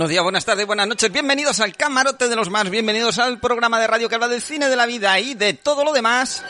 buenos días, buenas tardes, buenas noches. Bienvenidos al Camarote de los Más. Bienvenidos al programa de radio que habla del cine, de la vida y de todo lo demás.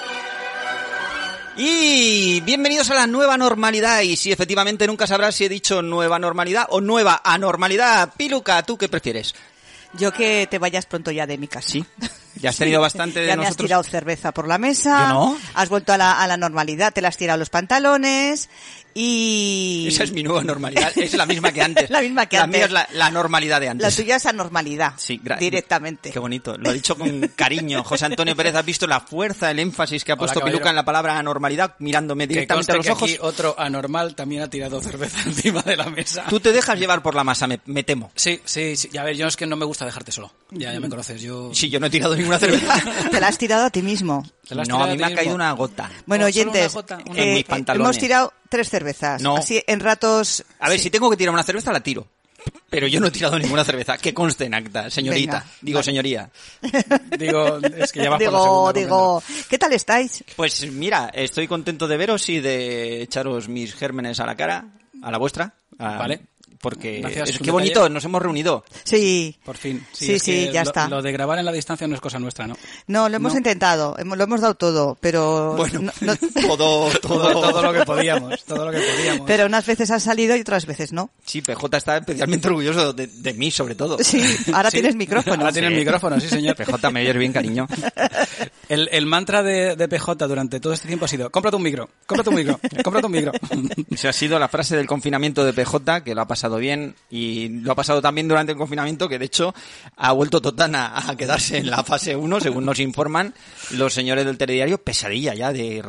Y bienvenidos a la nueva normalidad. Y sí, efectivamente, nunca sabrás si he dicho nueva normalidad o nueva anormalidad. Piluca, ¿tú qué prefieres? Yo que te vayas pronto ya de mi casa. Sí. Ya has tenido bastante de ya nosotros. Ya me has tirado cerveza por la mesa. Yo no. Has vuelto a la normalidad, te la has tirado los pantalones y... Esa es mi nueva normalidad, es la misma que antes. La misma que antes. La mía es la normalidad de antes. La tuya es anormalidad. Sí, directamente. Qué bonito, lo ha dicho con cariño. José Antonio Pérez, ¿has visto la fuerza, el énfasis que ha puesto Piluca en la palabra anormalidad, mirándome directamente a los ojos? Que aquí otro anormal también ha tirado cerveza encima de la mesa. Tú te dejas llevar por la masa, me temo. Sí. A ver, yo es que no me gusta dejarte solo. Ya me conoces, yo... Sí, yo no he tirado ninguna cerveza. Te la has tirado a ti mismo. No, a mí me ha caído una gota. Bueno, oyentes, en mis pantalones. Hemos tirado 3 cervezas. No. Así, en ratos... A ver, si tengo que tirar una cerveza, la tiro. Pero yo no he tirado ninguna cerveza. Que conste en acta, señorita. Venga, digo, vale. Señoría. Digo, es que ya vas por la segunda. Digo, ¿qué tal estáis? Pues mira, estoy contento de veros y de echaros mis gérmenes a la cara, a la vuestra. Vale. Porque gracias, es que bonito, nos hemos reunido. Sí. Por fin. Sí, ya está. Lo de grabar en la distancia no es cosa nuestra, ¿no? No, lo hemos intentado, lo hemos dado todo, pero... Bueno, no... todo lo que podíamos, Pero unas veces ha salido y otras veces no. Sí, PJ está especialmente orgulloso de mí, sobre todo. Sí, ahora tienes micrófono. Ahora tienes micrófono, sí, señor. PJ, me oyes bien, cariño. El mantra de PJ durante todo este tiempo ha sido: cómprate un micro. Esa ha sido la frase del confinamiento de PJ, que lo ha pasado bien, y lo ha pasado también durante el confinamiento, que de hecho ha vuelto Totana a quedarse en la fase 1, según nos informan los señores del telediario. Pesadilla ya ¿de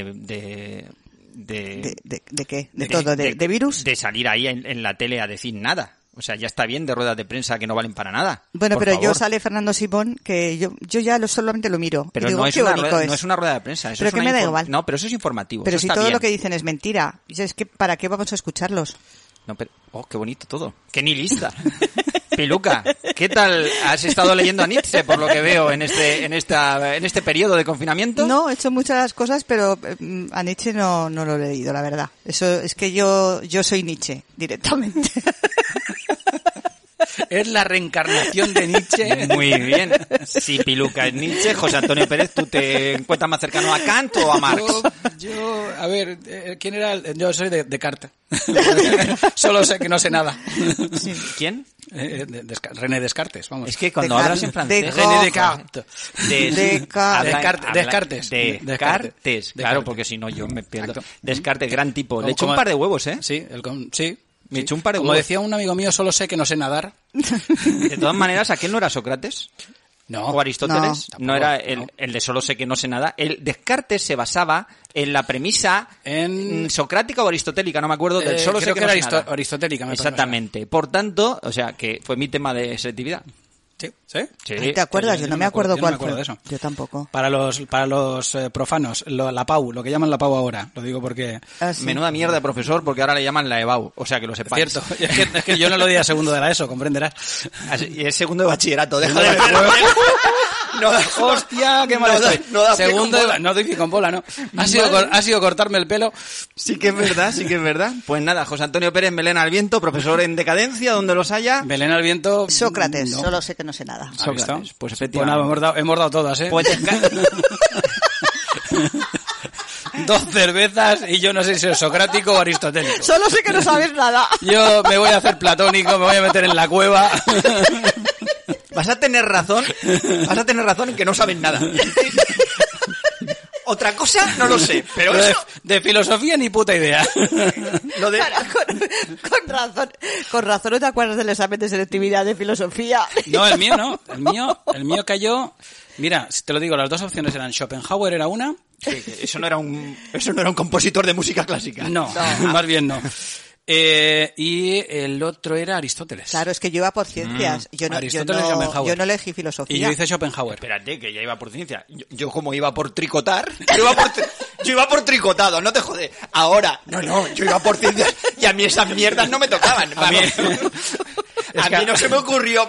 qué? ¿De todo? ¿De virus? De salir ahí en la tele a decir nada. O sea, ya está bien de ruedas de prensa que no valen para nada. Bueno, por pero favor. Yo sale Fernando Simón, que yo ya solamente lo miro. Pero digo, no es una rueda de prensa. Eso pero es que me da igual. No, pero eso es informativo. Pero eso si está todo bien. lo que dicen es mentira. Es que ¿para qué vamos a escucharlos? No, pero... Oh, qué bonito todo. ¡Qué nihilista! Piluca, ¿qué tal? ¿Has estado leyendo a Nietzsche, por lo que veo, en este periodo de confinamiento? No, he hecho muchas cosas, pero a Nietzsche no lo he leído, la verdad. Eso es que yo soy Nietzsche, directamente. Es la reencarnación de Nietzsche. Muy bien. Si Piluca es Nietzsche, José Antonio Pérez, ¿tú te encuentras más cercano a Kant o a Marx? A ver, ¿quién era? Yo soy de Descartes. Solo sé que no sé nada. Sí. ¿Quién? René Descartes, vamos. Es que cuando hablas en francés... René Descartes. Descartes. Claro, porque si no yo me pierdo. Exacto. Descartes, gran tipo. Le echó un par de huevos, ¿eh? Sí, sí. Me echó un par de Como huevos. decía un amigo mío, solo sé que no sé nadar. De todas maneras, ¿aquel no era Sócrates? No. ¿O Aristóteles? No era el de solo sé que no sé nada. El Descartes se basaba en la premisa socrática o aristotélica, no me acuerdo, del solo sé que no sé nada. Aristotélica. Exactamente. Por tanto, o sea, que fue mi tema de selectividad. ¿Sí? ¿Te acuerdas? Yo no me acuerdo cuál fue. De eso. Yo tampoco. Para los profanos, la PAU, lo que llaman la PAU ahora, lo digo porque... Sí. Menuda mierda de profesor, porque ahora le llaman la EBAU, o sea que lo sepáis. Cierto, es que yo no lo di a segundo de la ESO, comprenderás. Y es segundo de bachillerato, deja de ver. No, hostia, qué mal estoy. Segundo, no doy con bola, ¿no? Ha sido cortarme el pelo. Sí que es verdad. Pues nada, José Antonio Pérez, melena al viento, profesor en decadencia, donde los haya. Melena al viento. Sócrates, no. Solo sé que no sé nada. Sócrates, pues efectivamente. Pues nada, hemos dado todas, ¿eh? Pues 2 cervezas y yo no sé si soy socrático o aristotélico. Solo sé que no sabes nada. Yo me voy a hacer platónico, me voy a meter en la cueva. Vas a tener razón en que no sabes nada. Otra cosa no lo sé, pero eso... De filosofía ni puta idea. Lo de... Con razón no te acuerdas del examen de selectividad de filosofía. No, el mío no. El mío cayó... Mira, te lo digo, las 2 opciones eran Schopenhauer era una... Sí, eso no era un compositor de música clásica. No, más bien no. Y el otro era Aristóteles. Claro, es que yo iba por ciencias. Yo no elegí filosofía. Y yo hice Schopenhauer. Espérate, que ya iba por ciencia. Yo como iba por tricotar, yo iba por tricotado, no te jode. Ahora, yo iba por ciencias y a mí esas mierdas no me tocaban. A mí no se me ocurrió...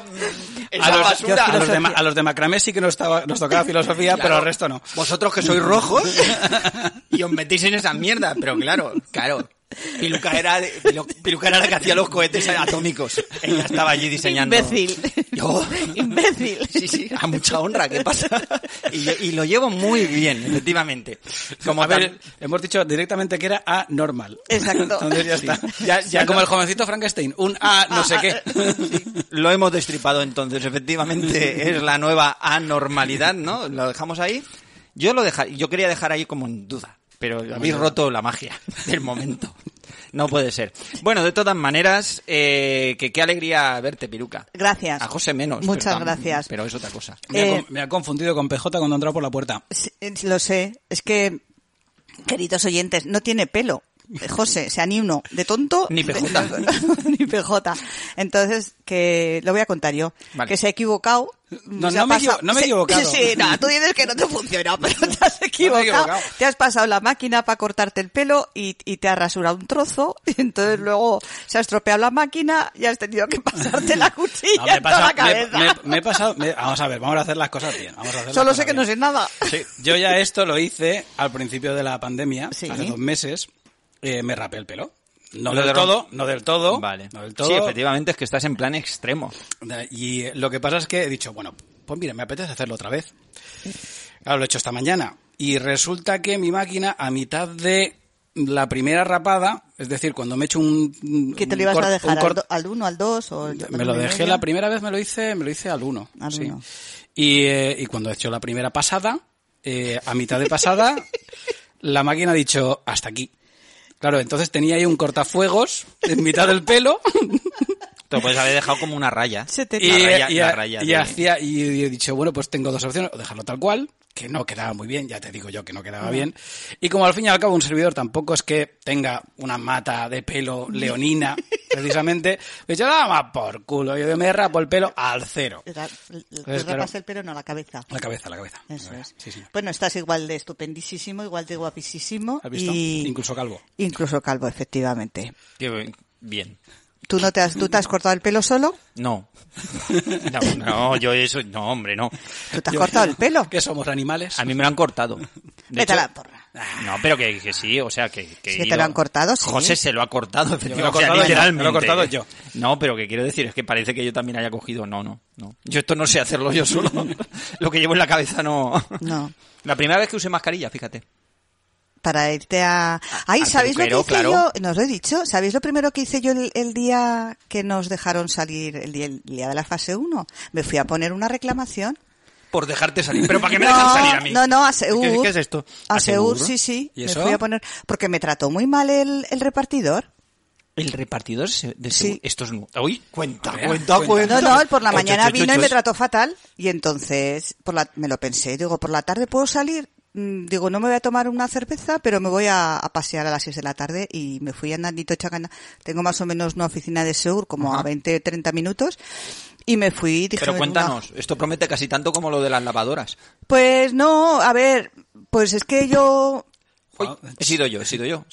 A los de macramé sí que nos tocaba filosofía, claro, pero al resto no. Vosotros que sois rojos y os metéis en esa mierda, pero claro. Piluca era la que hacía los cohetes atómicos. Ella estaba allí diseñando. Imbécil. Imbécil. Sí, a mucha honra, ¿qué pasa? Y lo llevo muy bien, efectivamente. Como hemos dicho directamente que era anormal. Exacto. Entonces ya está. Ya como el jovencito Frankenstein, un A no sé qué. Sí, lo hemos destripado entonces, efectivamente es la nueva anormalidad, ¿no? Lo dejamos ahí. Yo quería dejar ahí como en duda, pero habéis roto la magia del momento. No puede ser. Bueno, de todas maneras, qué alegría verte, Piluca. Gracias. A José menos. Muchas gracias. Pero es otra cosa. Me ha confundido con PJ cuando ha entrado por la puerta. Lo sé. Es que, queridos oyentes, no tiene pelo. José, o sea, ni uno. De tonto. Ni PJ. Ni PJ. Entonces, que lo voy a contar yo. Vale. Que se ha equivocado. No me he equivocado. Sí, no, tú dices que no te funciona, pero te has equivocado. Te has pasado la máquina para cortarte el pelo y te has rasurado un trozo. Y entonces luego se ha estropeado la máquina y has tenido que pasarte la cuchilla en toda la cabeza. Me he pasado... vamos a ver, vamos a hacer las cosas bien. Solo sé que no sé nada. Sí, yo ya esto lo hice al principio de la pandemia, sí. Hace 2 meses. Me rapé el pelo. No del todo. Vale. No del todo. Sí, efectivamente es que estás en plan extremo. Y lo que pasa es que he dicho, bueno, pues mira, me apetece hacerlo otra vez. Claro, lo he hecho esta mañana. Y resulta que mi máquina, a mitad de la primera rapada, es decir, cuando me he hecho un... ¿Qué te lo ibas a dejar? ¿Al 1, al 2? Me lo dejé la primera vez, me lo hice al 1. Al 1. Y cuando he hecho la primera pasada, a mitad de pasada, la máquina ha dicho, hasta aquí. Claro, entonces tenía ahí un cortafuegos en mitad del pelo. Te puedes haber dejado como una raya. Y he dicho, bueno, pues tengo 2 opciones. O dejarlo tal cual, que no quedaba muy bien, ya te digo yo que no quedaba bien. Y como al fin y al cabo un servidor tampoco es que tenga una mata de pelo leonina, precisamente, me he dicho, nada más por culo. Yo me rapo el pelo al 0. Te rapas el pelo, no la cabeza. La cabeza. Eso es. Sí. Bueno, estás igual de estupendísimo, igual de guapísimo. ¿Has visto? Incluso calvo. Incluso calvo, efectivamente. Qué bien. ¿Tú te has cortado el pelo solo? No, yo eso, no, hombre, no. ¿Tú te has cortado el pelo? ¿Qué somos, animales? A mí me lo han cortado. Vete a la porra. No, pero que sí, o sea, que te lo han cortado, sí. José se lo ha cortado, efectivamente. Me lo he cortado yo. No, pero que quiero decir es que parece que yo también haya cogido. No. Yo esto no sé hacerlo yo solo. Lo que llevo en la cabeza no. La primera vez que usé mascarilla, fíjate. Para irte a... Ay, ¿sabéis lo que hice yo? Nos lo he dicho. ¿Sabéis lo primero que hice yo el día que nos dejaron salir, el día de la fase 1? Me fui a poner una reclamación. Por dejarte salir. ¿Pero para qué me dejan salir a mí? No, a Seur. ¿Qué es esto? A Seur, sí. ¿Y eso? Me fui a poner... Porque me trató muy mal el repartidor. ¿El repartidor de Seur? Esto es... Uy, cuenta. No, por la mañana vino y me trató fatal. Y entonces me lo pensé. Digo, por la tarde puedo salir. Digo, no me voy a tomar una cerveza, pero me voy a pasear a las 6 de la tarde y me fui andandito chacana. Tengo más o menos una oficina de Seur, como a 20-30 minutos, y me fui... Dije, pero cuéntanos, esto promete casi tanto como lo de las lavadoras. Pues no, a ver, pues es que yo... Uy, he sido yo.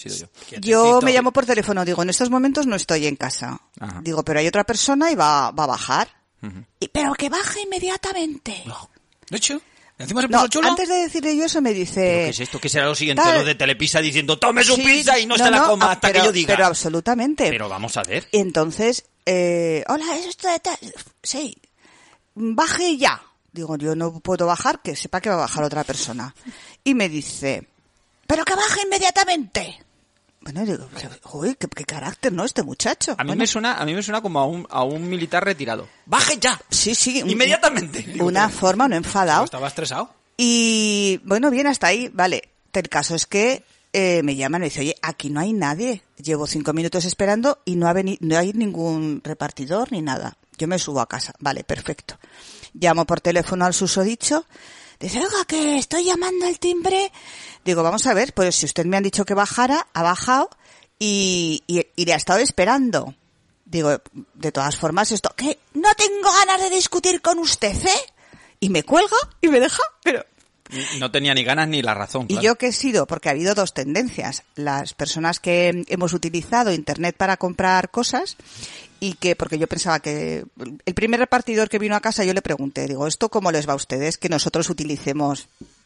Yo me llamo por teléfono, digo, en estos momentos no estoy en casa. Ajá. Digo, pero hay otra persona y va a bajar. Uh-huh. Pero que baje inmediatamente. ¿De hecho? ¿Encima se puso chulo? Antes de decirle yo eso me dice... ¿Pero qué es esto? ¿Qué será lo siguiente? Los de Telepizza diciendo ¡tome su pizza! Y no se la coma hasta que yo diga. Pero absolutamente. Pero vamos a ver. Entonces, hola, ¿es esto de tal? Sí. Baje ya. Digo, yo no puedo bajar, que sepa que va a bajar otra persona. Y me dice, ¡pero que baje inmediatamente! Bueno, digo, uy, qué carácter, ¿no? Este muchacho. A mí me suena como a un militar retirado. ¡Baje ya! Sí. Inmediatamente. Una forma, no enfadado. ¿Estaba estresado? Y, bueno, bien, hasta ahí, vale. El caso es que me llaman y me dice, oye, aquí no hay nadie. Llevo 5 minutos esperando y no hay ningún repartidor ni nada. Yo me subo a casa. Vale, perfecto. Llamo por teléfono al susodicho. Dice, oiga, que estoy llamando al timbre. Digo, vamos a ver, pues si usted me han dicho que bajara, ha bajado y le ha estado esperando. Digo, de todas formas, esto, que no tengo ganas de discutir con usted, ¿eh? Y me cuelga y me deja, pero... No tenía ni ganas ni la razón. Claro. ¿Y yo qué he sido? Porque ha habido 2 tendencias. Las personas que hemos utilizado Internet para comprar cosas y que, porque yo pensaba que el primer repartidor que vino a casa yo le pregunté, digo, ¿esto cómo les va a ustedes que nosotros utilicemos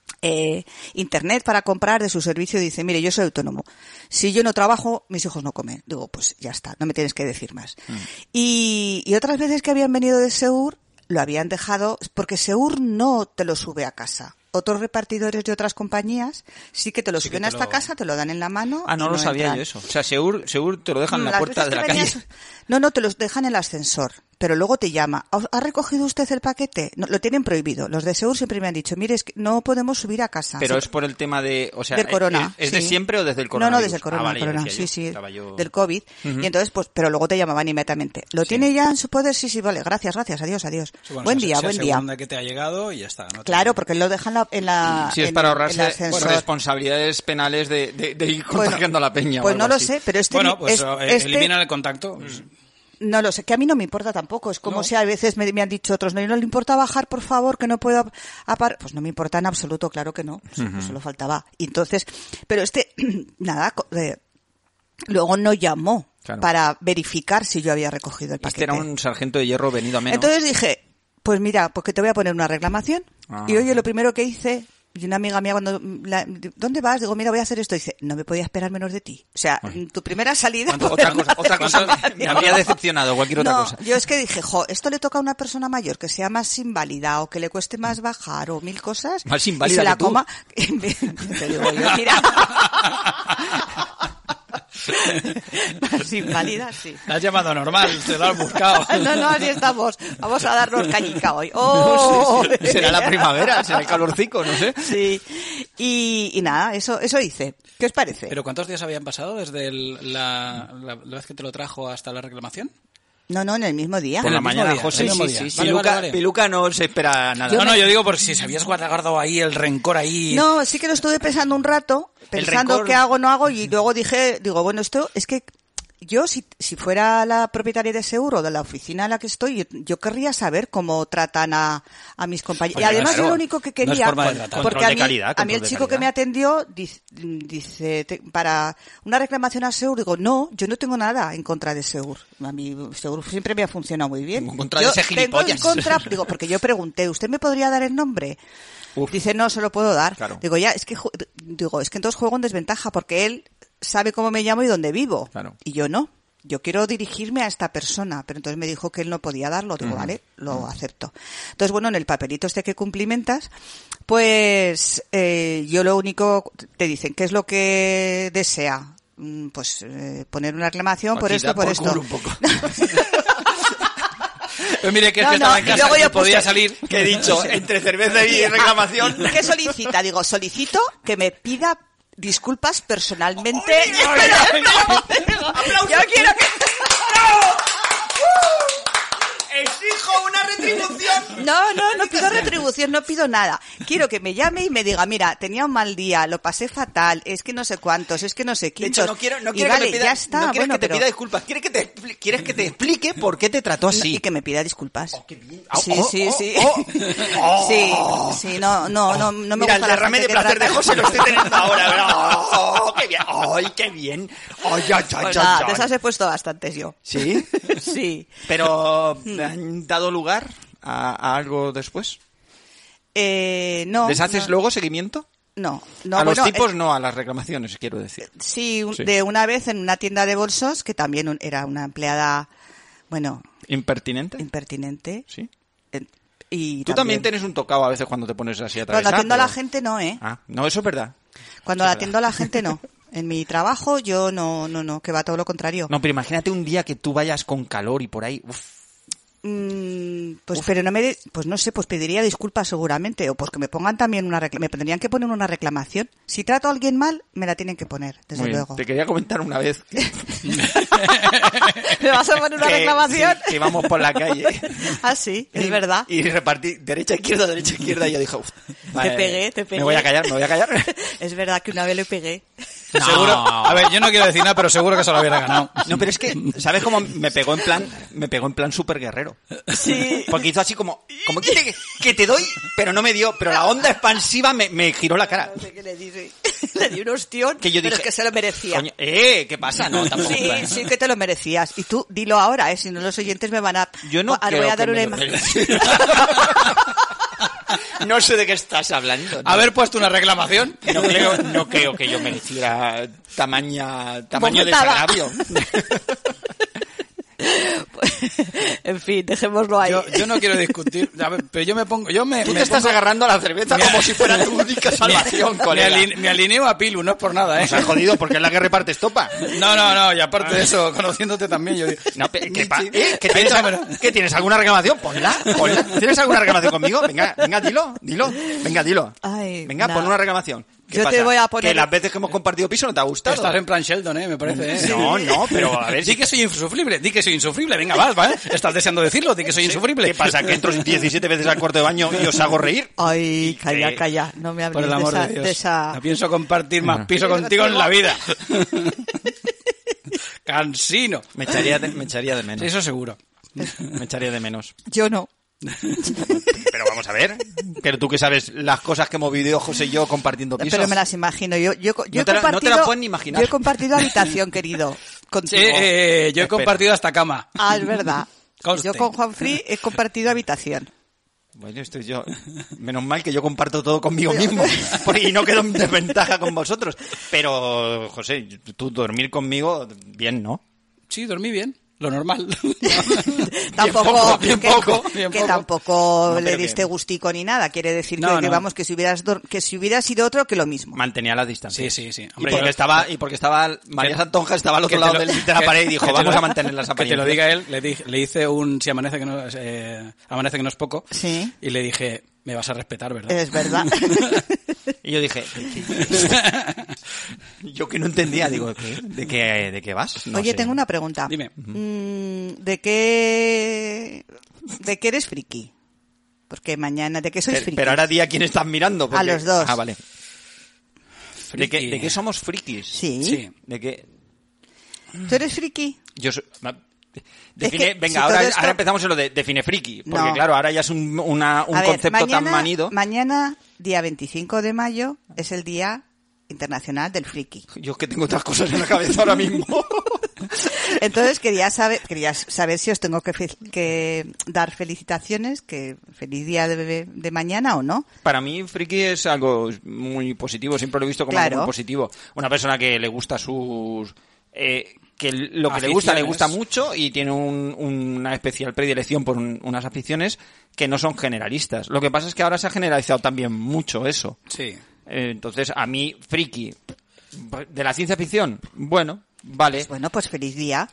internet para comprar de su servicio, dice, mire, yo soy autónomo. Si yo no trabajo, mis hijos no comen. Digo, pues ya está, no me tienes que decir más. Y otras veces que habían venido de Seur, lo habían dejado, porque Seur no te lo sube a casa. Otros repartidores de otras compañías sí que te lo suben hasta casa, te lo dan en la mano. Ah, no lo sabía yo eso. O sea, Seur te lo dejan en la puerta de la calle. No, te los dejan en el ascensor. Pero luego te llama. ¿Ha recogido usted el paquete? No, lo tienen prohibido. Los de Seur siempre me han dicho, mire, es que no podemos subir a casa. Pero sí. Es por el tema de, o sea, del corona. ¿es de sí. siempre o desde el corona? No, desde el corona. Vale, corona. Sí, del COVID. Y entonces, pues, pero luego te llamaban inmediatamente. ¿Lo tiene ya en su poder? Sí, vale, gracias, adiós. Sí, bueno, buen día. Segunda que te ha llegado y ya está. ¿No? Claro, porque lo dejan en la Sí, es para ahorrarse responsabilidades penales de ir contagiando a la peña. Pues no lo así. sé, pero Bueno, pues eliminan el contacto. No lo sé, que a mí no me importa tampoco. Es como si a veces me han dicho otros, no le importa bajar, por favor, que no puedo pues no me importa en absoluto, claro que no. Pues solo faltaba. Y entonces, pero nada, luego no llamó para verificar si yo había recogido el paquete. Era un sargento de hierro venido a menos. Entonces dije, pues mira, pues que te voy a poner una reclamación. Y oye, lo primero que hice... Y una amiga mía ¿dónde vas? Digo, mira, voy a hacer esto. Dice, no me podía esperar menos de ti. O sea, tu primera salida... Otra cosa me habría decepcionado, cualquier otra cosa. Yo es que dije, esto le toca a una persona mayor que sea más inválida o que le cueste más bajar o mil cosas. Más inválida y se la que tú. coma. Te digo yo, mira... Más inválida, sí. La has llamado normal, te lo has buscado. No, así estamos. Vamos a darnos cañica hoy. ¡Oh! Será la primavera, será el calorcico, no sé. Sí. Y nada, eso hice. ¿Qué os parece? ¿Pero cuántos días habían pasado desde la vez que te lo trajo hasta la reclamación? No, en el mismo día. Por la mañana, día, José. Sí. Vale. Piluca no se espera nada. No, yo digo por si se habías guardado ahí el rencor ahí. No, sí que lo estuve pensando un rato, pensando qué hago, no hago, y luego digo, bueno, esto es que yo, si fuera la propietaria de Seur o de la oficina en la que estoy, yo querría saber cómo tratan a mis compañeros. Y además claro, yo lo único que quería, no es forma de tratar. porque a mí el chico que me atendió dice para una reclamación a Seur, digo, no, yo no tengo nada en contra de Seur. A mí Seur siempre me ha funcionado muy bien. En contra de ese gilipollas. Digo, porque yo pregunté, ¿usted me podría dar el nombre? Uf. Dice, no, se lo puedo dar. Claro. Digo, es que entonces juego en desventaja porque él sabe cómo me llamo y dónde vivo. Claro. Y yo no. Yo quiero dirigirme a esta persona, pero entonces me dijo que él no podía darlo. Digo, vale, lo acepto. Entonces, bueno, en el papelito que cumplimentas, pues yo lo único, te dicen, ¿qué es lo que desea? Pues poner una reclamación por esto, por esto. Un poco. Pues mire, que es que estaba en casa y podía salir. ¿Qué he dicho? Entre cerveza y reclamación. ¿Qué solicita? Digo, solicito que me pida disculpas personalmente. Yo quiero que... ¡Exijo una retribución! No pido retribución, no pido nada. Quiero que me llame y me diga, mira, tenía un mal día, lo pasé fatal, es que no sé cuántos, es que no sé quintos. De hecho, no quiero vale, que me pida, ya está. no quieres que te pida disculpas, quieres que te explique por qué te trató así. Y que me pida disculpas. Oh, qué bien. Sí. Sí, no me Mira, gusta el derrame de placer de José lo estoy teniendo ahora. ¡Oh, qué bien! ¡Ay, qué bien! ¡Ay, Pues nada, de esas he puesto bastantes yo. ¿Sí? Sí. Pero, ¿me han dado lugar a algo después? No. ¿Les haces luego seguimiento? No. A los tipos no, a las reclamaciones, quiero decir. Sí, de una vez en una tienda de bolsos, que también era una empleada, bueno... ¿Impertinente? Sí. Y tú también tienes un tocado a veces cuando te pones así a atravesar. Cuando atiendo a la gente no, ¿eh? Ah, no, eso es verdad. Cuando la atiendo a la gente no. En mi trabajo yo no, que va todo lo contrario. No, pero imagínate un día que tú vayas con calor y por ahí... Pero pues no sé, pues pediría disculpas seguramente, o pues que me pongan también me tendrían que poner una reclamación. Si trato a alguien mal, me la tienen que poner, desde luego. Te quería comentar una vez que... ¿Me vas a poner una reclamación? Sí, que íbamos por la calle. Ah, sí, es verdad. Y repartí derecha, izquierda, y yo dije, vale, te pegué. Me voy a callar. Es verdad que una vez le pegué. No. Seguro, a ver, yo no quiero decir nada, pero seguro que se lo hubiera ganado. No, pero es que, ¿sabes cómo me pegó en plan súper guerrero? Sí. Porque hizo así como que te doy, pero no me dio, pero la onda expansiva me giró la cara. No sé qué le di, sí. Le di un ostión, que yo dije, pero es que se lo merecía. Coño, ¿qué pasa? No, tampoco. Sí, que te lo merecías. Y tú, dilo ahora, si no los oyentes me van a... Yo no voy a dar una imagen. No sé de qué estás hablando. ¿No? Haber puesto una reclamación. No creo que yo mereciera tamaño Bofetada. desagravio. En fin, dejémoslo ahí. Yo no quiero discutir, a ver, pero yo me pongo... Tú te estás agarrando a la cerveza como si fuera tu única salvación, colega. Me alineo a Pilu, no es por nada, ¿eh? Nos has jodido porque es la que reparte estopa. No, y aparte de eso, conociéndote también, yo digo... No, ¿qué tienes? ¿Alguna reclamación? Ponla. ¿Tienes alguna reclamación conmigo? Venga, dilo. Venga, dilo. Ay, Venga, pon una reclamación. ¿Qué Yo pasa? te voy a poner... Que las veces que hemos compartido piso no te ha gustado. Estás en plan Sheldon, me parece, ¿eh? No, pero a ver Di que soy insufrible, venga, va, ¿eh? Estás deseando decirlo, di que soy insufrible. ¿Qué pasa? ¿Que entro 17 veces al cuarto de baño y os hago reír? Ay, calla, no me Por hables el amor de Dios. de esa... No pienso compartir más piso contigo en la vida. Cansino. Me echaría de menos. Eso seguro. Me echaría de menos. Yo no. Pero vamos a ver. Pero tú que sabes las cosas que hemos vivido José y yo compartiendo pisos. Pero me las imagino. Yo he No te compartido... la puedes ni imaginar. Yo he compartido habitación, querido, contigo. Yo he Espera. compartido hasta cama. Ah, es verdad. Conste. Yo con Juanfrey he compartido habitación. Bueno, estoy yo. Menos mal que yo comparto todo conmigo mismo. Y no quedo en desventaja con vosotros. Pero, José, tú dormir conmigo, bien, ¿no? Sí, dormí bien. Lo normal. Tampoco, Bien que poco. tampoco No, le pero diste gustico ni nada. Quiere decir No, que no. vamos, que si hubiera sido otro, que lo mismo. Mantenía la distancia. Sí. Y Hombre, porque estaba María Santonja estaba al otro lado de la pared y dijo, vamos a mantener las Que te apariencias. lo diga él, le hice un si amanece que no es poco. Sí. Y le dije, me vas a respetar, ¿verdad? Es verdad. Y yo dije, yo que no entendía, digo, ¿de qué vas? No Oye, sé. tengo una pregunta. Dime. ¿De qué eres friki? Porque mañana, ¿de qué sois friki? Pero ahora di a quién estás mirando. A los dos. Ah, vale. ¿De Friki. qué somos frikis? Sí. Sí. ¿De qué? ¿Tú eres friki? Yo soy... que venga, si ahora, todo esto- ahora empezamos en lo de define friki. Porque No. claro, ahora ya es un A ver, concepto tan manido. Mañana, día 25 de mayo, es el Día Internacional del Friki. Yo es que tengo otras cosas en la cabeza ahora mismo. Entonces quería saber si os tengo que dar felicitaciones, que feliz día de mañana o no. Para mí, friki es algo muy positivo. Siempre lo he visto como Claro. algo muy positivo. Una persona que le gusta sus... que lo que le gusta Aficiones. mucho y tiene una especial predilección por unas aficiones que no son generalistas. Lo que pasa es que ahora se ha generalizado también mucho eso. Sí. Entonces, a mí, friki, de la ciencia ficción, bueno, vale. Bueno, pues feliz día.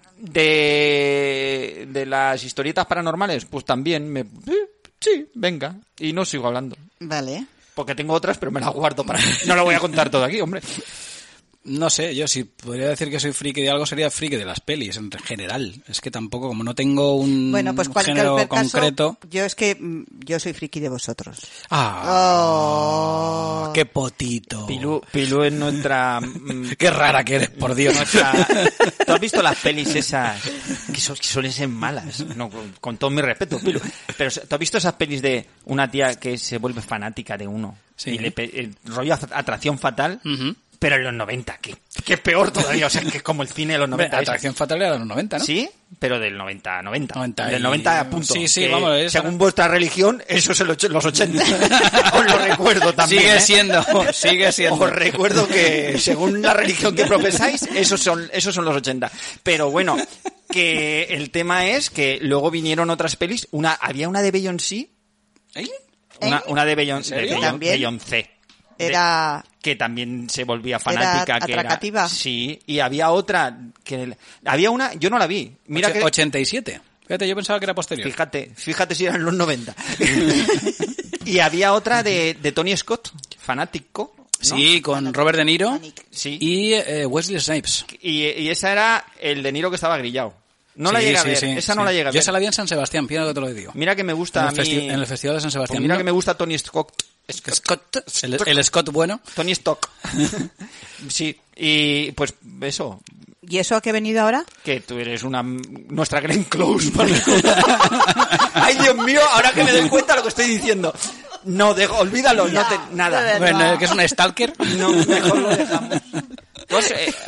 De las historietas paranormales, pues también sí, venga. Y no sigo hablando. Vale. Porque tengo otras, pero me las guardo para... No lo voy a contar todo aquí, hombre. No sé, yo si podría decir que soy friki de algo sería friki de las pelis en general. Es que tampoco, como no tengo un Bueno, pues género cualquier caso, concreto. yo es que yo soy friki de vosotros. ¡Ah! Oh. ¡Qué potito! Pilú es nuestra... ¡Qué rara que eres, por Dios! ¿Tú has visto las pelis esas que suelen ser malas? No, con todo mi respeto, Pilú. Pero ¿tú has visto esas pelis de una tía que se vuelve fanática de uno? Sí. Y el rollo atracción fatal, Ujú. pero en los 90, que es peor todavía. O sea, que es como el cine de los 90. Hombre, Atracción Fatal era de los 90, ¿no? Sí, pero del 90. 90 Del y- 90 a punto. Sí, Que, vamos, eso. según vuestra religión, eso es los 80. Os lo recuerdo también. Sigue ¿eh? sigue siendo. Os recuerdo que según la religión que profesáis, esos son los 80. Pero bueno, que el tema es que luego vinieron otras pelis. Había una de Beyoncé. ¿Eh? Una de Beyoncé. ¿En serio? ¿También? Beyoncé. Era... Que también se volvía fanática. ¿Era que atracativa? Sí, y había otra. Había una, yo no la vi. Mira que. 87. Fíjate, yo pensaba que era posterior. Fíjate si eran los 90. Y había otra de Tony Scott, fanático. ¿no? Sí, con Robert De Niro Sí. y Wesley Snipes. Y esa era el De Niro que estaba grillado. No la llegué a ver. Esa no la llegué a ver. Yo esa la vi en San Sebastián, fíjate que te lo digo. Mira que me gusta en, en el Festival de San pues Sebastián. mira ¿no? que me gusta Tony Scott. El Scott bueno. Tony Stock. Sí. Y pues eso. ¿Y eso a qué he venido ahora? Que tú eres nuestra Glenn Close. Ay, Dios mío, ahora que me doy cuenta de lo que estoy diciendo. No, olvídalo, nada. Bueno, que es un stalker. No, mejor lo dejamos.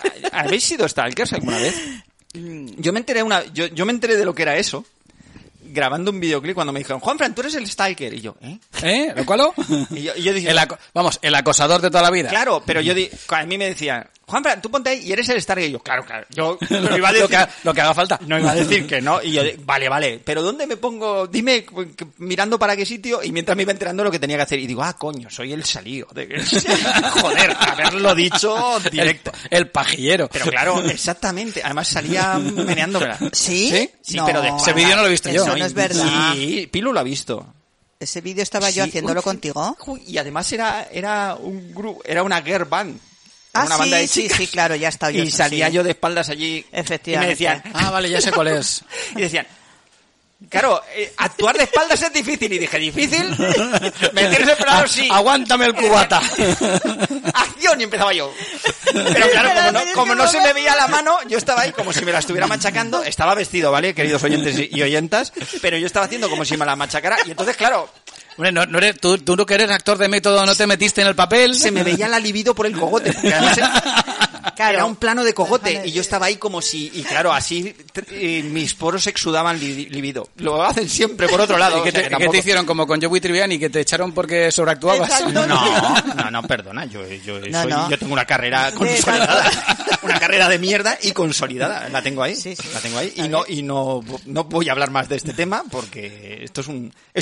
¿Habéis sido stalkers alguna vez? Yo me enteré de lo que era eso grabando un videoclip cuando me dijeron, Juanfran, tú eres el stalker. Y yo, ¿Lo cual? Y yo dije, el acosador de toda la vida. claro, pero a mí me decían, Juanfran, tú ponte ahí y eres el stalker. Y yo, claro, yo no iba a decir... lo que haga falta. No iba a decir que no. Y yo, vale, pero ¿dónde me pongo? Dime, mirando para qué sitio, y mientras me iba enterando lo que tenía que hacer. Y digo, coño, soy el salido. Joder, haberlo dicho directo. El pajillero. Pero claro, exactamente. Además salía meneándomela. ¿Sí? Sí, No, pero de ese vídeo no lo he visto yo. Eso no es verdad. Sí, Pilu lo ha visto. Ese vídeo estaba yo haciéndolo contigo. Y además era un grupo, era una girl band. Una Sí, banda de sí, chicas. sí, claro, ya estaba yo. Y salía yo de espaldas allí. Efectivamente. Y me decían, Vale, ya sé cuál es. y decían, claro, actuar de espaldas es difícil. Y dije, ¿difícil? ¿Me tienes esperado? Sí. Aguántame el cubata. ¡Acción! Y empezaba yo. Pero claro, como no se me veía la mano, yo estaba ahí como si me la estuviera machacando. Estaba vestido, ¿vale, queridos oyentes y oyentas? Pero yo estaba haciendo como si me la machacara. Y entonces, claro... Hombre, no eres, tú no que eres actor de método, no te metiste en el papel. Se me veía la libido por el cogote. Porque además era un plano de cogote. Y yo estaba ahí como si... Y claro, así mis poros exudaban libido. Lo hacen siempre por otro lado. ¿Qué te hicieron? Como con Joey Tribbiani, que te echaron porque sobreactuabas. No, perdona. Yo tengo una carrera consolidada. Una carrera de mierda y consolidada. La tengo ahí. Sí. La tengo ahí. Y no voy a hablar más de este tema porque esto es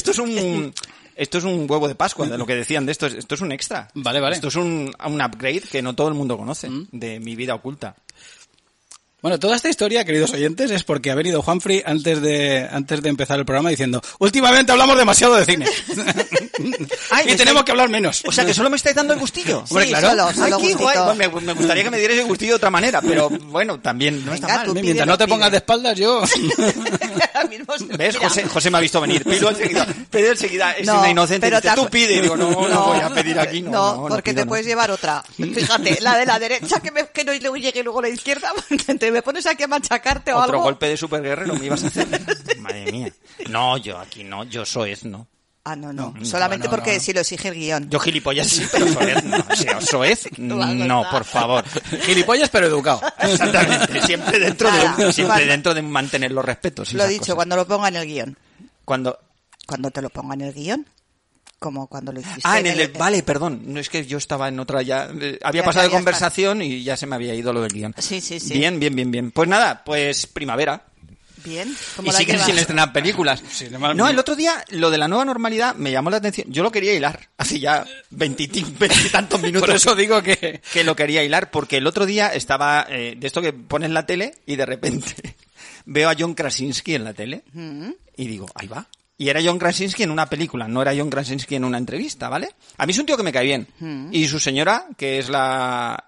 un huevo de Pascua, de lo que decían de esto. Esto es un extra. Vale. Esto es un upgrade que no todo el mundo conoce de mi vida oculta. Bueno, toda esta historia, queridos oyentes, es porque ha venido Juanfri antes de empezar el programa diciendo, últimamente hablamos demasiado de cine. Y tenemos que hablar menos. O sea, que solo me estáis dando el gustillo. Sí, claro. Solo Ay, qué guay. gustito. Pues me gustaría que me dierais el gustillo de otra manera, pero bueno, también no está Venga, mal. tú Mientras no te pongas de espaldas, yo... Ahora mismo se ¿Ves? mira. José me ha visto venir. Pedro enseguida es una inocente. pero Dice, tú pide. Digo, no voy a pedir aquí. No, porque pido, te puedes llevar otra. Fíjate, la de la derecha, que no llegue luego a la izquierda, porque te me pones aquí a machacarte o Otro algo. golpe de superguerrero me ibas a hacer. Madre mía. No, yo aquí no. Yo soez, no. No. Solamente porque si lo exige el guión. Yo gilipollas sí, pero soez no. O sea, soez, no, por favor. Gilipollas, pero educado. Exactamente. Siempre dentro de mantener los respetos. Lo he dicho, cuando lo ponga en el guión. Cuando te lo ponga en el guión. Como cuando lo hiciste. Vale, perdón. No es que yo estaba en otra ya. Había Ya, pasado de ya conversación y ya se me había ido lo del guión. Sí. Bien. Pues nada, pues primavera. Bien. Y siguen sin estrenar películas. Sí, No, el otro día, lo de la nueva normalidad me llamó la atención. Yo lo quería hilar. Hace ya 20 y tantos minutos. Por eso digo que lo quería hilar, porque el otro día estaba de esto que pones la tele y de repente veo a John Krasinski en la tele y digo, ahí va. Y era John Krasinski en una película, no era John Krasinski en una entrevista, ¿vale? A mí es un tío que me cae bien. Y su señora, que es la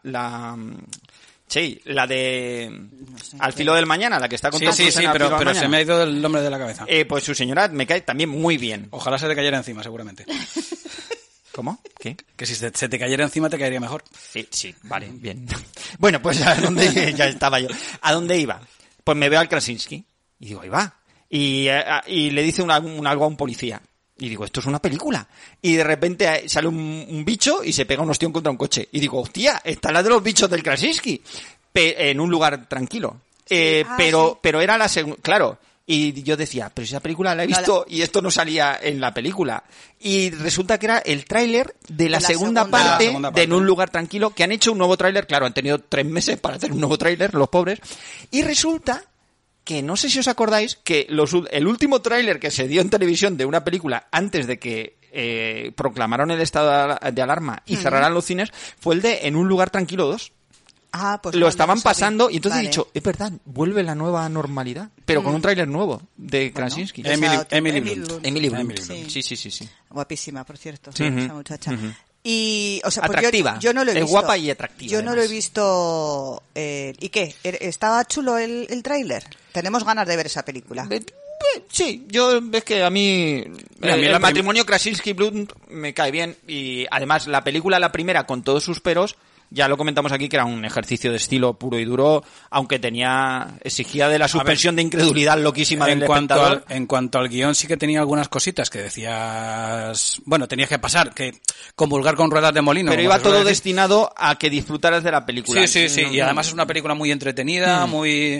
de Al filo del mañana, la que está con Tom Cruise en Al filo del pero se mañana. me ha ido el nombre de la cabeza. Pues su señora me cae también muy bien. Ojalá se te cayera encima, seguramente. ¿Cómo? ¿Qué? Que si se te cayera encima te caería mejor. Sí, vale, bien. Bueno, pues ¿a dónde ya estaba yo? ¿A dónde iba? Pues me veo al Krasinski y digo, ahí va. Y le dice algo a un policía. Y digo, esto es una película. Y de repente sale un bicho y se pega un ostión contra un coche. Y digo, hostia, está la de los bichos del Krasinski. En un lugar tranquilo. Pero era la segunda... Claro. Y yo decía, pero esa película la he visto y esto no salía en la película. Y resulta que era el tráiler de la segunda parte de En un lugar tranquilo, que han hecho un nuevo tráiler. Claro, han tenido 3 meses para hacer un nuevo tráiler, los pobres. Y resulta que no sé si os acordáis que el último tráiler que se dio en televisión de una película antes de que proclamaron el estado de alarma y cerraran los cines fue el de En un lugar tranquilo 2. Pues lo estaban pasando y entonces he dicho, es verdad, vuelve la nueva normalidad, pero con un tráiler nuevo de Krasinski. Emily Blunt. Sí. Guapísima, por cierto, esa muchacha. Y, o sea, atractiva. Pues yo no lo he visto. Es guapa y atractiva. Yo no lo he visto. ¿Y qué? ¿Estaba chulo el tráiler? Tenemos ganas de ver esa película. Sí, ves que a mí el matrimonio Krasinski-Blunt me cae bien y además la película, la primera, con todos sus peros, ya lo comentamos aquí que era un ejercicio de estilo puro y duro, aunque exigía de la suspensión de incredulidad loquísima del espectador. En cuanto al guión sí que tenía algunas cositas que decías, bueno, tenías que pasar, que comulgar con ruedas de molino. Pero iba todo destinado a que disfrutaras de la película. Sí, y además es una película muy entretenida, muy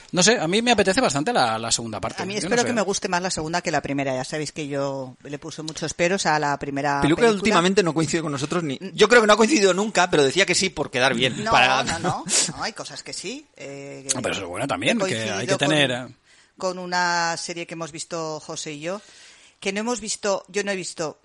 No sé, a mí me apetece bastante la segunda parte. A mí Yo espero no sé. que me guste más la segunda que la primera. Ya sabéis que yo le puse muchos peros a la primera Piluca película. últimamente no coincide con nosotros ni... Yo creo que no ha coincidido nunca, pero decía que sí por quedar bien. No, no, hay cosas que sí. No, pero eso es bueno también, he que hay coincidido que tener... con una serie que hemos visto José y yo, que no hemos visto, yo no he visto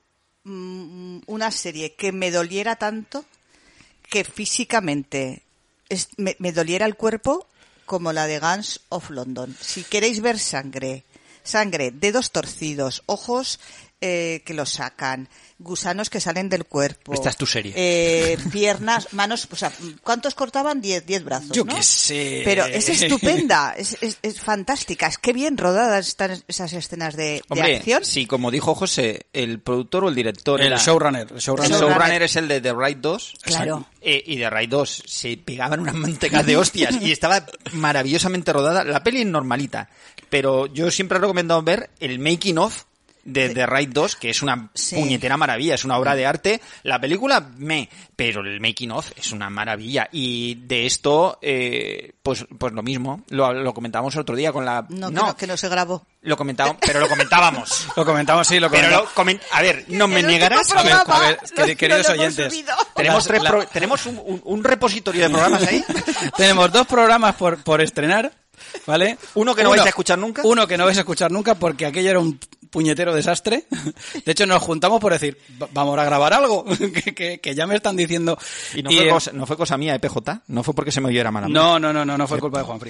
una serie que me doliera tanto que físicamente me doliera el cuerpo como la de Guns of London. Si queréis ver sangre, dedos torcidos, ojos que los sacan, gusanos que salen del cuerpo. Esta es tu serie. Piernas, manos, o sea, ¿cuántos cortaban? 10 brazos, Yo ¿no? qué sé. Pero es estupenda, es fantástica, es que bien rodadas están esas escenas de Hombre, acción. sí, como dijo José, el productor o el director... El showrunner. El showrunner es el de The Raid 2. Claro. Y The Raid 2 se pegaban unas mantecas de hostias y estaba maravillosamente rodada. La peli es normalita, pero yo siempre he recomendado ver el making of de The Raid 2, que es una puñetera maravilla, es una obra de arte. La película, pero el making of es una maravilla. Y de esto, pues lo mismo, lo comentábamos el otro día con la... Que no se grabó. Lo comentábamos, pero lo comentábamos. Lo comentamos, sí, lo comentamos. Pero a ver, no me negarás. A ver, queridos oyentes. Tenemos un repositorio de programas ahí. Tenemos 2 programas por estrenar, ¿vale? Uno que no vais a escuchar nunca. Uno que no vais a escuchar nunca porque aquello era un puñetero desastre. De hecho, nos juntamos por decir, vamos a grabar algo, que ya me están diciendo. Y no fue cosa mía, PJ, no fue porque se me oyera mal. No fue culpa de Juanfri.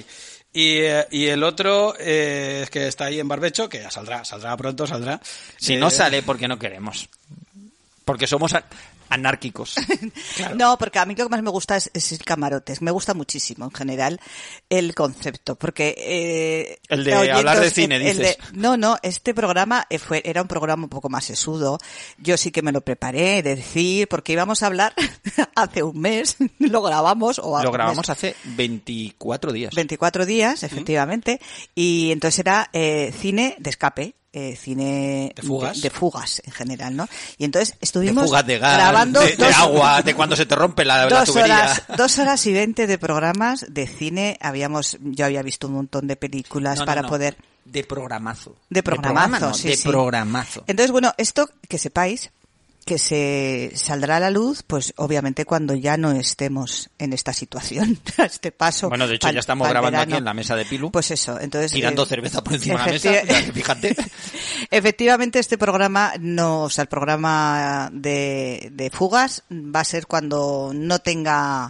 Y el otro es que está ahí en barbecho, que ya saldrá pronto. Si no sale porque no queremos. Porque somos anárquicos. Claro. No, porque a mí lo que más me gusta es el camarotes. Me gusta muchísimo en general el concepto, porque el de hablar de cine, dices. Este programa era un programa un poco más sesudo. Yo sí que me lo preparé, decir, porque íbamos a hablar hace un mes, lo grabamos hace 24 días. 24 días, efectivamente, y entonces era cine de escape. Cine de fugas en general, ¿no? Y entonces estuvimos de fugas de gas, grabando de agua, de cuando se te rompe la tubería. 2 horas y 20 de programas de cine. Yo había visto un montón de películas poder... De programazo. De programazo, sí. Programazo. Entonces, bueno, esto que sepáis que se saldrá a la luz, pues obviamente cuando ya no estemos en esta situación, a este paso. Bueno, de hecho ya estamos grabando aquí en la mesa de Pilu. Pues eso, entonces... Tirando cerveza por encima de la mesa, fíjate. Efectivamente, este programa el programa de fugas va a ser cuando no tenga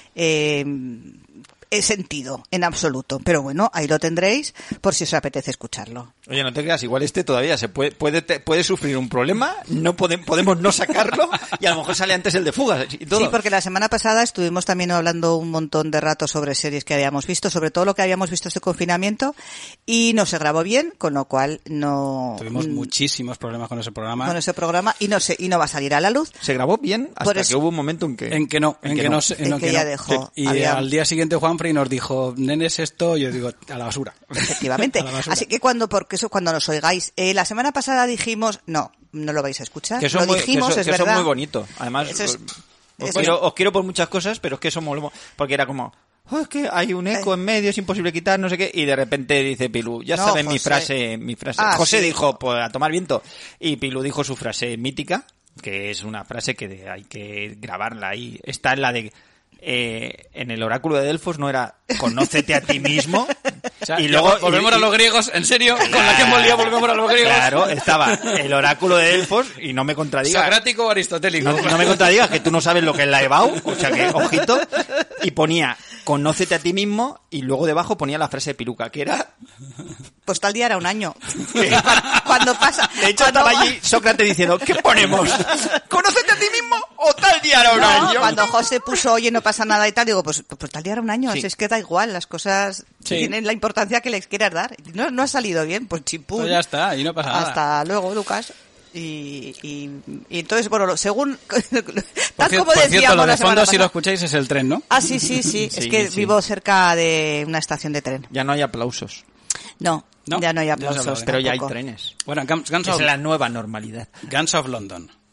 sentido en absoluto, pero bueno, ahí lo tendréis por si os apetece escucharlo. Oye, no te creas, igual todavía se puede sufrir un problema, no podemos no sacarlo y a lo mejor sale antes el de fugas y todo. Sí, porque la semana pasada estuvimos también hablando un montón de rato sobre series que habíamos visto, sobre todo lo que habíamos visto este confinamiento, y no se grabó bien, con lo cual no... Tuvimos muchísimos problemas con ese programa. Y no va a salir a la luz. Se grabó bien hasta que hubo un momento en que ya dejó. Y al día siguiente Juanfrey nos dijo, nenes, esto, yo digo, a la basura. Efectivamente. Así que cuando nos oigáis, la semana pasada dijimos, no lo vais a escuchar. Que eso lo dijimos, es verdad. Eso es muy bonito. Además, os quiero por muchas cosas, pero es que eso moló, porque era como, es que hay un eco en medio, es imposible quitar, no sé qué, y de repente dice Pilu, saben mi frase. José dijo, pues a tomar viento, y Pilu dijo su frase mítica, que es una frase que hay que grabarla ahí. Está en la de... en el oráculo de Delfos no era conócete a ti mismo. O sea, y luego volvemos a los griegos, en serio, con la que hemos liado volvemos a los griegos. Claro, estaba el oráculo de Delfos y no me contradigas. Socrático o aristotélico. No me contradigas que tú no sabes lo que es la EBAU, o sea que, ojito, y ponía conócete a ti mismo y luego debajo ponía la frase de Piluca, que era... Pues tal día era un año. Cuando pasa... De hecho estaba allí Sócrates diciendo, ¿qué ponemos? ¿Conócete a ti mismo o tal día era un año? Cuando José puso, oye, no pasa nada y tal, digo, pues tal día era un año, es que da igual, las cosas tienen la importancia que les quieras dar. No ha salido bien, pues chimpún. Pues ya está, y no pasa nada. Hasta luego, Lucas. Y entonces, bueno, según... tal como decíamos lo de fondo, si lo escucháis, es el tren, ¿no? Ah, sí. Es que vivo cerca de una estación de tren. Ya no hay aplausos. No, ya no hay aplausos. Pero ya hay trenes. Bueno, Guns es la nueva normalidad. Guns of London.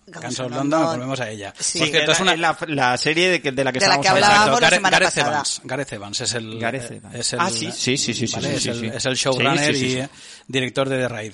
Guns of London, volvemos a ella. Sí. Por cierto, es una... la serie de la que De la estábamos que hablando. hablábamos la semana pasada. Gareth Evans es el... Gareth Evans. Es el, Ah, sí. ¿vale? Sí. Es el showrunner Sí. y director de The Raid.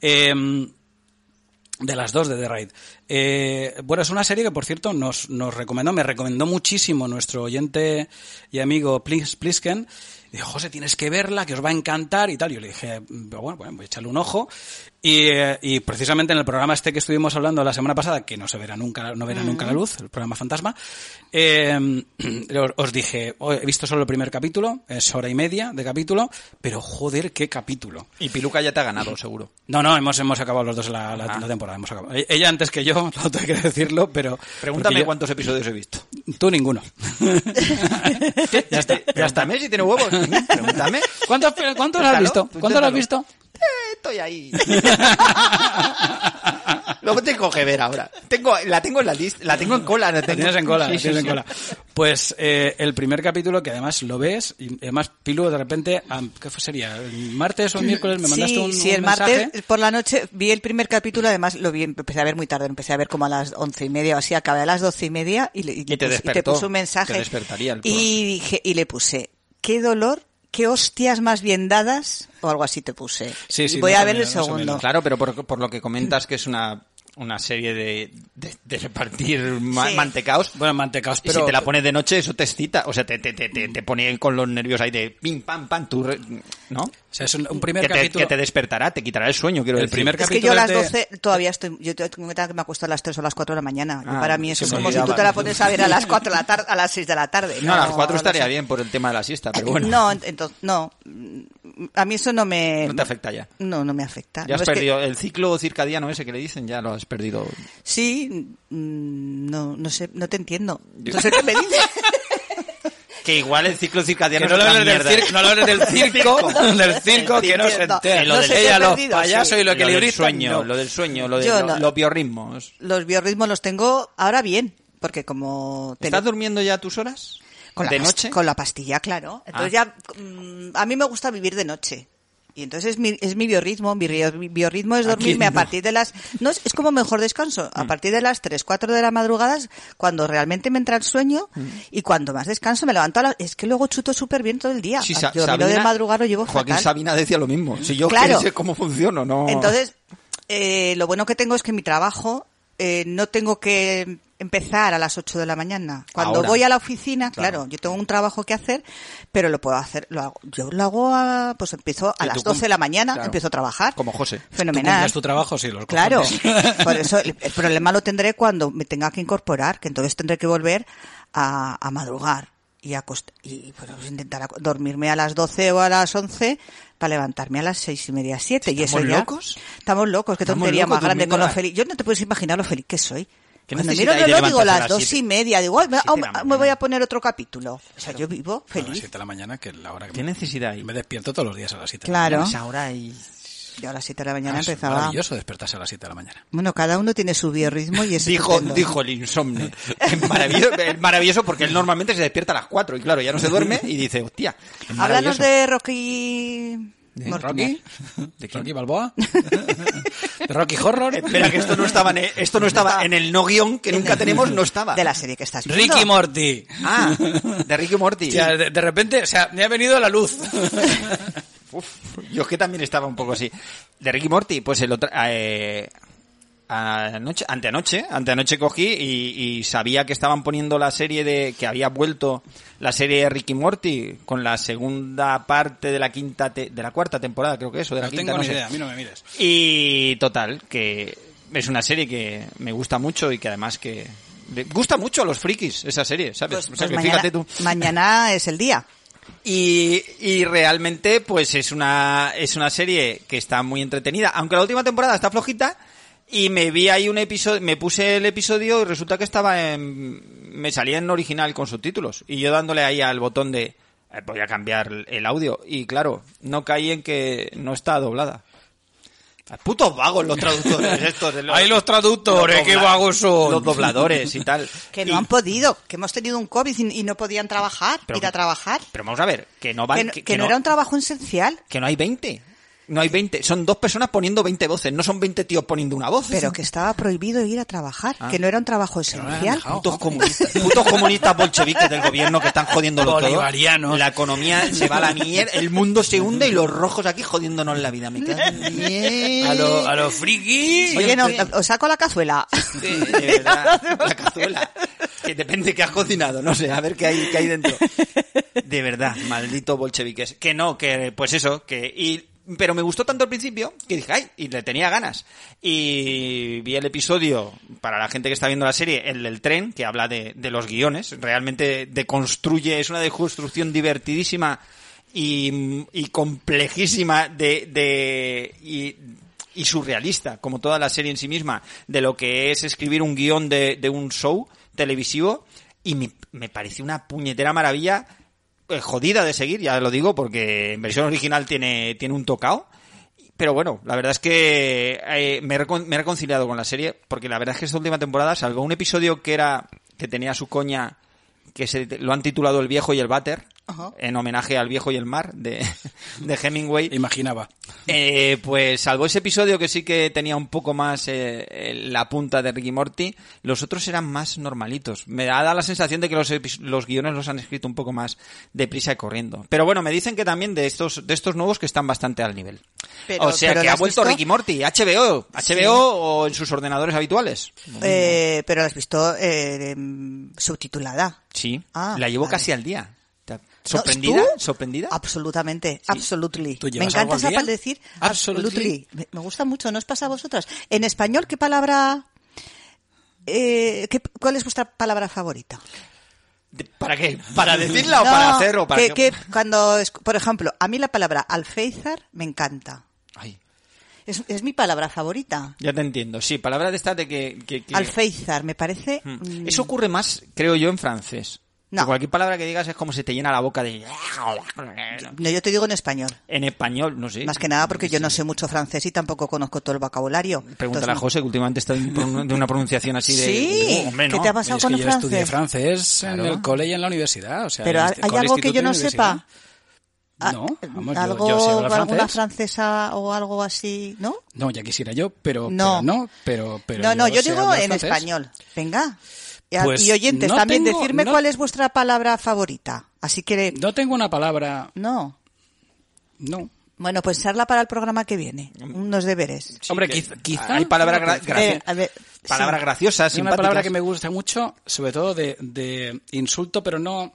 De las dos de The Raid. Bueno, es una serie que, por cierto, me recomendó muchísimo nuestro oyente y amigo Plisken. Y dijo, José, tienes que verla, que os va a encantar y tal. Yo le dije, bueno, voy a echarle un ojo. Y precisamente en el programa este que estuvimos hablando la semana pasada, que no verá nunca la luz, el programa Fantasma, os dije, he visto solo el primer capítulo, es 1 hora y media de capítulo, pero joder, qué capítulo. Y Piluca ya te ha ganado, seguro. No, hemos acabado los dos la temporada, hemos acabado. Ella antes que yo, no tengo que decirlo, pero... Pregúntame cuántos episodios he visto. Tú ninguno. Ya está. Pregúntame si tiene huevos. Pregúntame. ¿Cuántos has visto? ¿Cuántos has visto? Estoy ahí. Luego tengo que ver ahora. La tengo en la lista, la tengo en cola. La tienes en cola, Sí. en cola. Pues el primer capítulo, que además lo ves, y además Pilu de repente, ¿qué sería? ¿El martes o el miércoles me mandaste un el mensaje? martes por la noche vi el primer capítulo, además lo vi, empecé a ver muy tarde, empecé a ver como a las 11:30 o así, acabé a las 12:30 y te puse un mensaje. Te despertaría el y le puse, qué dolor, qué hostias más bien dadas, o algo así te puse. Sí, Voy a ver el más o menos. segundo. Claro, pero por lo que comentas que es una serie de repartir mantecaos. Bueno, mantecaos, Y pero... si te la pones de noche, eso te excita. O sea, te pone con los nervios ahí de pim, pam, pam, ¿no? O sea, es un primer capítulo... Que te despertará, te quitará el sueño, quiero decir. primer Es que yo a las 12 todavía estoy, yo tengo que me acuesto a las 3 o las 4 de la mañana. Y para mí eso es como si tú te la pones a ver a las 4 de la tarde, a las 6 de la tarde. No, a las 4 estaría bien por el tema de la siesta, pero bueno. No, entonces, no. A mí eso no me... No te afecta ya. No me afecta. Ya No, has perdido el ciclo circadiano ese que le dicen, ya lo has perdido. Sí, no sé, no te entiendo. No sé qué me dices. Que igual el ciclo circadiano Que no es otra hables del mierda. circo, no hables del circo, que no se entera. No sé qué he Ella, los perdido, payasos sí. y lo que Lo le del gritan, sueño, no. lo del sueño, lo Yo de no. los biorritmos. Los biorritmos los tengo ahora bien, porque como... ¿Estás durmiendo ya a tus horas? ¿De noche? Con la pastilla, claro. Entonces ya, a mí me gusta vivir de noche. Y entonces es mi biorritmo. Mi biorritmo es dormirme a partir de las... No, es como mejor descanso. A partir de las 3, 4 de la madrugada, cuando realmente me entra el sueño, y cuando más descanso me levanto es que luego chuto súper bien todo el día. Sí, Yo lo de madrugar lo llevo Joaquín fatal. Sabina decía lo mismo. Si yo Claro. sé cómo funciono, no... Entonces, lo bueno que tengo es que mi trabajo no tengo que empezar a las 8 de la mañana. Cuando Ahora. voy a la oficina, claro, yo tengo un trabajo que hacer, pero lo puedo hacer, yo lo hago pues empiezo a Que las tú 12 de la mañana, claro. empiezo a trabajar. Como José. Tú Fenomenal. cumples tu trabajo, sí, los Claro, cojones. por eso el problema lo tendré cuando me tenga que incorporar, que entonces tendré que volver a madrugar y pues, intentar dormirme a las 12 o a las 11 para levantarme a las 6:30, 7. Y eso ¿Estamos ya... locos? Estamos locos, qué Estamos tontería locos más grande con lo durmiendo feliz. Yo no te puedes imaginar lo feliz que soy. ¿Qué Cuando necesidad miro hay el de reloj digo levantarse a las las 2:30, digo, ay, 7 de la me mañana? voy a poner otro capítulo. O sea, yo vivo A las feliz. 7 de la mañana, que es la hora que ¿Qué necesidad hay? me despierto todos los días a las 7 Claro. Pues ahora y... Yo a las 7 de la mañana Es empezaba... maravilloso despertarse a las 7 de la mañana. Bueno, cada uno tiene su biorritmo y es estupendo. Dijo el insomnio. Es maravilloso porque él normalmente se despierta a las 4 y claro, ya no se duerme y dice, hostia, es Háblanos maravilloso. de Rocky... Mortimer. ¿Rocky? ¿De quién? ¿Rocky Balboa? ¿De Rocky Horror? Espera, que esto no estaba en el no guión que nunca tenemos, no estaba. De la serie que estás viendo. Ricky Morty. Ah, de Ricky Morty. O sea, de repente, o sea, me ha venido la luz. Uf, yo es que también estaba un poco así. De Ricky Morty, pues el otro... anteanoche cogí y sabía que estaban poniendo la serie que había vuelto la serie de Ricky Morty con la segunda parte de la cuarta temporada, creo que eso, de la No quinta, tengo no ni sé. idea, a mí no me mires. Y total, que es una serie que me gusta mucho y que además que le gusta mucho a los frikis esa serie, ¿sabes? Pues, O sea, pues que mañana, fíjate tú. mañana es el día. Y realmente pues es una serie que está muy entretenida, aunque la última temporada está flojita. Y me vi ahí un episodio, me puse el episodio y resulta que me salía en original con subtítulos. Y yo dándole ahí al botón de voy a cambiar el audio. Y claro, no caí en que no está doblada. Putos vagos los traductores estos. ¡Ay, los traductores! ¡Qué vagos son! Los dobladores y tal. Que no han podido, que hemos tenido un COVID y no podían trabajar, Pero ir a trabajar. Pero vamos a ver, que no van... Que no era un trabajo esencial. Que no hay 20. No hay 20, son 2 personas poniendo 20 voces, no son 20 tíos poniendo una voz. Pero que estaba prohibido ir a trabajar, que no era un trabajo esencial. Putos comunistas bolcheviques del gobierno que están jodiéndolo todo. Bolivarianos. La economía se va a la mierda, el mundo se hunde y los rojos aquí jodiéndonos la vida. Me cago en bien. A los frikis. Oye, no, os saco la cazuela. Sí, de verdad, la cazuela. Que depende de qué has cocinado, no sé, a ver qué hay dentro. De verdad, malditos bolcheviques. Que no, que pues eso, pero me gustó tanto al principio que dije, ¡ay! Y le tenía ganas. Y vi el episodio, para la gente que está viendo la serie, el del tren, que habla de los guiones. Realmente es una deconstrucción divertidísima y complejísima y surrealista, como toda la serie en sí misma, de lo que es escribir un guión de un show televisivo. Y me pareció una puñetera maravilla. Jodida de seguir, ya lo digo, porque en versión original tiene un tocado. Pero bueno, la verdad es que me he reconciliado con la serie, porque la verdad es que esta última temporada, salvo un episodio que tenía su coña, que lo han titulado El viejo y el váter, en homenaje al viejo y el mar de Hemingway. Imaginaba. Pues salvo ese episodio que sí que tenía un poco más la punta de Ricky Morty, los otros eran más normalitos. Me ha dado la sensación de que los guiones los han escrito un poco más deprisa y corriendo. Pero bueno, me dicen que también de estos nuevos que están bastante al nivel. O sea que ha vuelto Ricky Morty, HBO sí. O en sus ordenadores habituales. Pero la has visto subtitulada. Sí, la llevo casi al día. ¿Sorprendida? ¿Tú? ¿Sorprendida? Absolutamente, sí. Absolutely. Me encanta esa palabra decir absolutely. Me gusta mucho, ¿no os pasa a vosotras? En español, ¿qué palabra... ¿Cuál es vuestra palabra favorita? ¿Para qué? ¿Para decirla o para hacer o para qué? Cuando, por ejemplo, a mí la palabra alféizar me encanta. Ay. Es mi palabra favorita. Ya te entiendo, sí, palabra de esta de que... Alféizar, me parece... Eso ocurre más, creo yo, en francés. No. Cualquier palabra que digas es como se te llena la boca de... No, yo te digo en español. En español, no sé. Más que nada porque yo no sé mucho francés y tampoco conozco todo el vocabulario. Pregúntale a José, que últimamente está de una pronunciación así de... Sí, hombre, ¿no? ¿Qué te ha pasado con el francés? Yo estudié francés en el cole y en la universidad. O sea, pero ¿hay algo que yo no sepa? No, vamos, ¿Algo, yo sé hablar francés. ¿Alguna francesa o algo así, no? No, ya quisiera yo, pero no. Yo digo en francés. Español. Venga. Pues y oyentes, también decirme cuál es vuestra palabra favorita. Así que... No tengo una palabra... No. Bueno, pues serla para el programa que viene. Unos deberes. Sí, hombre, quizá... Hay palabras palabras graciosas, simpáticas. Una palabra que me gusta mucho, sobre todo de insulto, pero no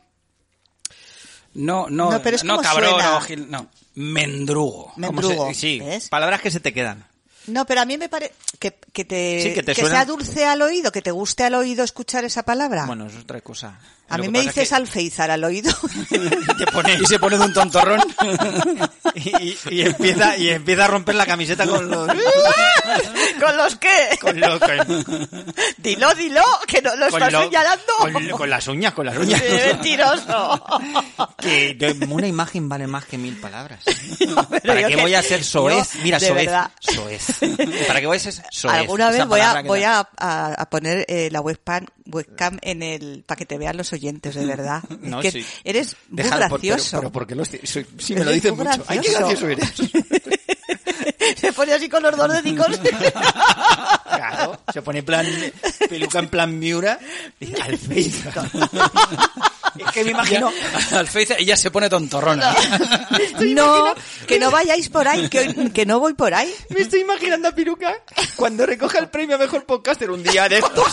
pero es como cabrón suena. o gil, no. Mendrugo. Sí, ¿ves? Palabras que se te quedan. No, pero a mí me parece que suenan... sea dulce al oído, que te guste al oído escuchar esa palabra. Bueno, es otra cosa. A mí me dices alféizar al oído. Y se pone de un tontorrón. y empieza a romper la camiseta con los... ¿Con los qué? Dilo, que no lo estás señalando. Con las uñas. Sí, mentiroso. Que una imagen vale más que 1000 palabras. ¿Para qué voy a ser soez? Mira, soez. ¿Para qué voy a ser soez? Alguna vez voy a poner la webcam para que te vean los oyentes, de verdad. No, es que eres muy gracioso. Pero ¿por qué sí, me lo dices mucho. Gracioso. Ay, qué gracioso eres. Se pone así con los dos dedicos. Claro, se pone peluca en plan Miura y alféizar. Es que me imagino... Alféizar, ella se pone tontorrona. No, que no vayáis por ahí, que no voy por ahí. Me estoy imaginando a Piluca cuando recoja el premio a Mejor Podcaster un día de estos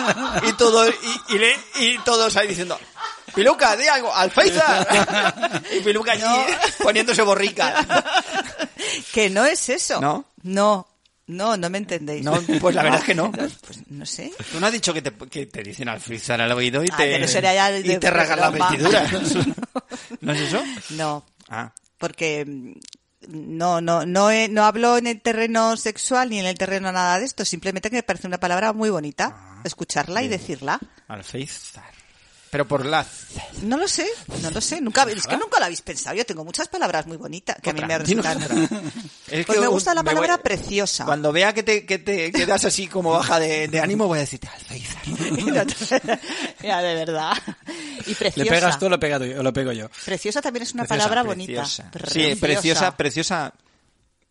y todos ahí diciendo... Piluca, di algo, alféizar. Y Piluca allí poniéndose borrica. Que no es eso. ¿No? No me entendéis. No, pues la verdad es que no. Pues no sé. Tú no has dicho que te dicen alféizar al oído y te rasgan la vestidura. ¿No es eso? No. Porque no hablo en el terreno sexual ni en el terreno nada de esto. Simplemente que me parece una palabra muy bonita. Escucharla y decirla. Alféizar. Pero por la... No lo sé. Es que nunca lo habéis pensado. Yo tengo muchas palabras muy bonitas que a mí me resultan. Pues me gusta la palabra preciosa. Cuando vea que te quedas así como baja de ánimo, voy a decirte alféizar. Ya, de verdad. Y preciosa. ¿Le pegas tú o lo pego yo? Preciosa también es una palabra bonita. Sí, preciosa.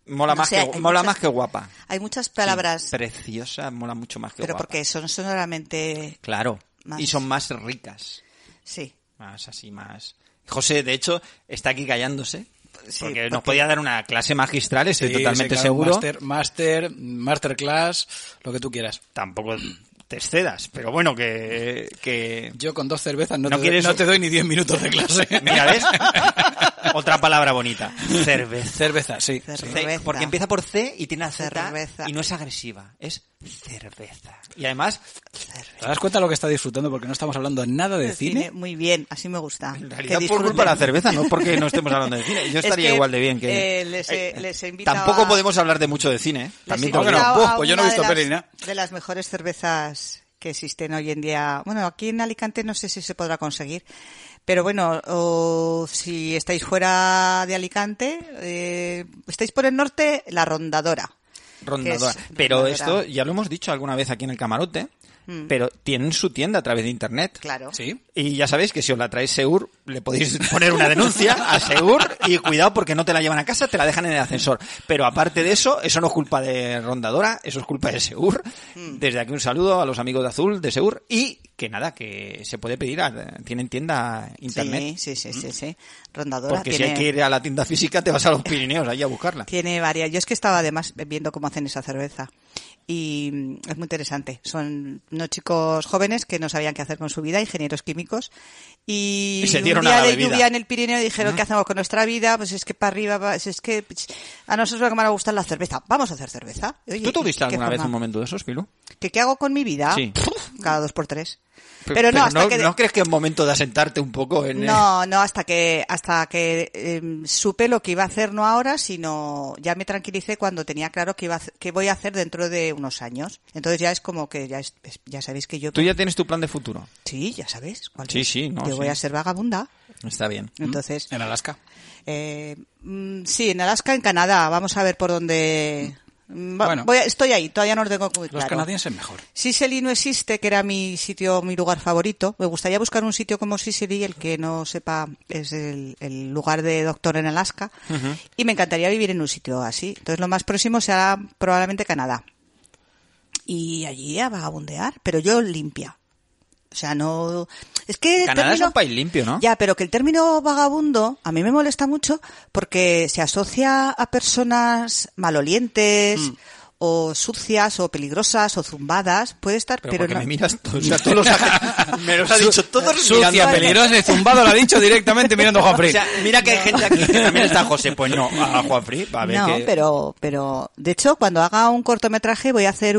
Mola, No más, sé, que, hay mola muchas- más que guapa. Hay muchas Sí, palabras, preciosa, mola mucho más que pero guapa. porque son sonoramente... Claro. Más- Y son más ricas. Sí. Más así, más... José, de hecho, está aquí callándose. Sí, Porque nos porque- podía dar una clase magistral, estoy Sí, totalmente sí, claro, seguro. masterclass, lo que tú quieras. Tampoco te excedas, pero bueno, que... Yo con 2 cervezas no, ¿No quieres- no te doy ni 10 minutos de clase. Mira, ¿ves? Otra palabra bonita. Cerveza. Cerveza, sí. Cerveza. Porque empieza por C y tiene una Z Cerveza. y no es agresiva, es cerveza. Y además, ¿Te das cuenta de lo que está disfrutando? Porque no estamos hablando nada de cine. Muy bien, así me gusta. en Que realidad por disfruten. culpa de la cerveza, no porque no estemos hablando de cine. Yo Es estaría que, igual de bien que... les he invitado Tampoco a- podemos hablar de mucho de cine, ¿eh? les También he te lo que no. digo. invitado a Pues yo no he una visto de las- peli ni nada. de las mejores cervezas que existen hoy en día. Bueno, aquí en Alicante no sé si se podrá conseguir, pero bueno, o si estáis fuera de Alicante, estáis por el norte, La Rondadora. Rondadora. que es Pero Rondadora. esto ya lo hemos dicho alguna vez aquí en el camarote, pero tienen su tienda a través de internet. Claro. Sí. Y ya sabéis que si os la traes Seur, le podéis poner una denuncia a Seur y cuidado porque no te la llevan a casa, te la dejan en el ascensor. Pero aparte de eso, eso no es culpa de Rondadora, eso es culpa de Seur. Desde aquí un saludo a los amigos de Azul, de Seur. Y que nada, que se puede pedir, tienen tienda internet. Sí. Rondadora Porque si tiene, hay que ir a la tienda física, te vas a los Pirineos ahí a buscarla. tiene varias. Yo es que estaba además viendo cómo hacen esa cerveza. Y es muy interesante. Son unos chicos jóvenes que no sabían qué hacer con su vida, ingenieros químicos. Y se un dieron a día la de bebida. lluvia en el Pirineo dijeron, ¿qué hacemos con nuestra vida? Pues es que para arriba, es que a nosotros lo que más nos gusta es la cerveza. Vamos a hacer cerveza. Oye, ¿Tú tuviste ¿qué alguna vez forma? un momento de esos, Pilu? ¿Qué hago con mi vida? Sí. Cada 2x3. Pero no, hasta que... ¿No crees que es momento de asentarte un poco en... No, hasta que supe lo que iba a hacer, no ahora, sino ya me tranquilicé cuando tenía claro que voy a hacer dentro de unos años. Entonces ya es como que ya sabéis que yo... ¿Tú ya tienes tu plan de futuro? Sí, ya sabéis. ¿Cuál Sí, es? sí, no, Yo sí. voy a ser vagabunda. Está bien. Entonces, En Alaska. sí, en Alaska, en Canadá. Vamos a ver por dónde... Bueno. Estoy ahí, todavía no lo tengo muy Los claro. canadienses mejor. Sicily no existe, que era mi lugar favorito. Me gustaría buscar un sitio como Sicily, el que no sepa es el lugar de Doctor en Alaska. Y me encantaría vivir en un sitio así. Entonces lo más próximo será probablemente Canadá. Y allí a vagabundear, pero yo limpia. O sea, no... Es que el Canadá es término- un país limpio, ¿no? Ya, pero que el término vagabundo a mí me molesta mucho porque se asocia a personas malolientes o sucias o peligrosas o zumbadas. Puede estar, Pero pero porque no... me miras todo, o sea, todos los me los ha dicho todos Sucia, mirando- peligrosa y zumbado, lo ha dicho directamente mirando a Juan O Fri. sea, mira que hay gente aquí que también está José. Pues no, a Juan Fri, va a ver No, que... pero de hecho cuando haga un cortometraje voy a hacer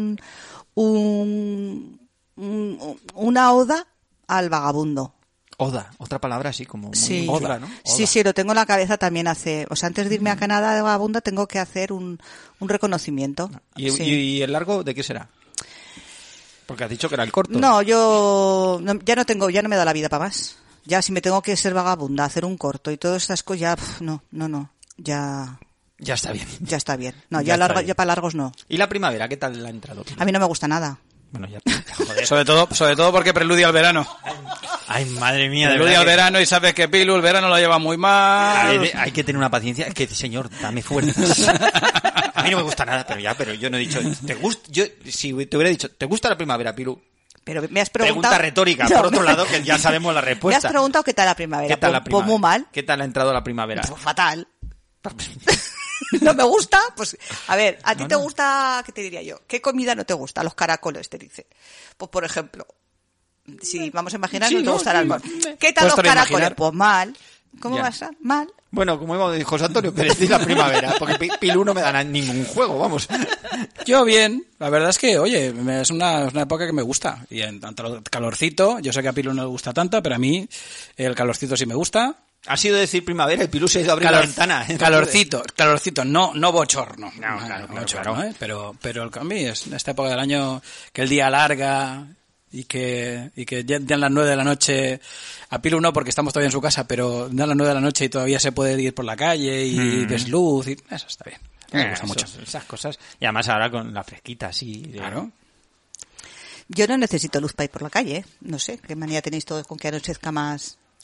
una oda al vagabundo. Oda, otra palabra así como muy Sí. chula, ¿no? Sí, lo tengo en la cabeza también antes de irme a Canadá de vagabunda tengo que hacer un reconocimiento. ¿Y, Sí. y el largo de qué será? Porque has dicho que era el corto. No, ya no me da la vida para más. Ya si me tengo que ser vagabunda, hacer un corto y todas estas cosas, no, Ya está bien. ya está bien. No, Ya está bien. ya para largos no. ¿Y la primavera? ¿Qué tal la ha entrado? A mí no me gusta nada. Bueno, ya... Joder. Sobre todo porque preludia al verano. Ay, madre mía, de Preludia al verdad. verano y sabes que Pilu el verano lo lleva muy mal. Hay que tener una paciencia. Es que, señor, dame fuerzas. A mí no me gusta nada, pero yo no he dicho... Si te hubiera dicho, ¿te gusta la primavera, Pilu? Pero me has preguntado... Pregunta retórica, No, por otro lado, que ya sabemos la Me respuesta. has preguntado qué tal la primavera. ¿Qué tal la Pues primavera? muy mal. ¿Qué tal ha entrado la primavera? Pues fatal. ¿No me gusta? Pues, a ver, ¿a ti te gusta, qué te diría yo? ¿Qué comida no te gusta? Los caracoles, te dice. Pues, por ejemplo, si vamos a imaginar, Sí, no te no, gustará sí. el ¿Qué tal Puedo los estar a caracoles? imaginar. Pues mal. ¿Cómo Ya. vas a? Mal. Bueno, como dijo José Antonio Pérez, di la primavera, porque Pilu no me da ningún juego, vamos. Yo bien, la verdad es que, oye, es una época que me gusta. Y en tanto el calorcito, yo sé que a Pilu no le gusta tanto, pero a mí el calorcito sí me gusta. Ha sido decir primavera y Pilu se ha ido a abrir la ventana. Calorcito, no bochorno. No, claro, bochorno, claro. ¿eh? Pero a mí es esta época del año que el día alarga y que ya dan las 9 de la noche. A Pilu no, porque estamos todavía en su casa, pero dan las 9 de la noche y todavía se puede ir por la calle y ves luz y eso está bien. Me gusta mucho. Esas cosas. Y además ahora con la fresquita, sí. Claro. Yo no necesito luz para ir por la calle, ¿eh? No sé, qué manía tenéis todos con que anochezca más.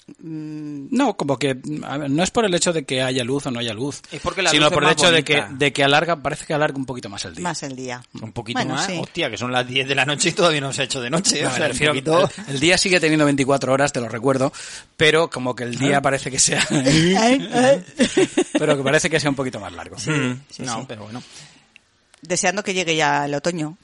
No, como que a ver, no es por el hecho de que haya luz o no haya luz, Es porque la sino luz es por el más hecho bonita. de que alarga, parece que alarga un poquito más el día. Más el día. Un poquito Bueno, más. sí. Hostia, que son las 10 de la noche y todavía no se ha hecho de noche. No, o sea, me un refiero- poquito... el día sigue teniendo 24 horas, te lo recuerdo, pero como que el día parece que sea... pero que parece que sea un poquito más largo. Sí, no, sí. pero bueno. Deseando que llegue ya el otoño.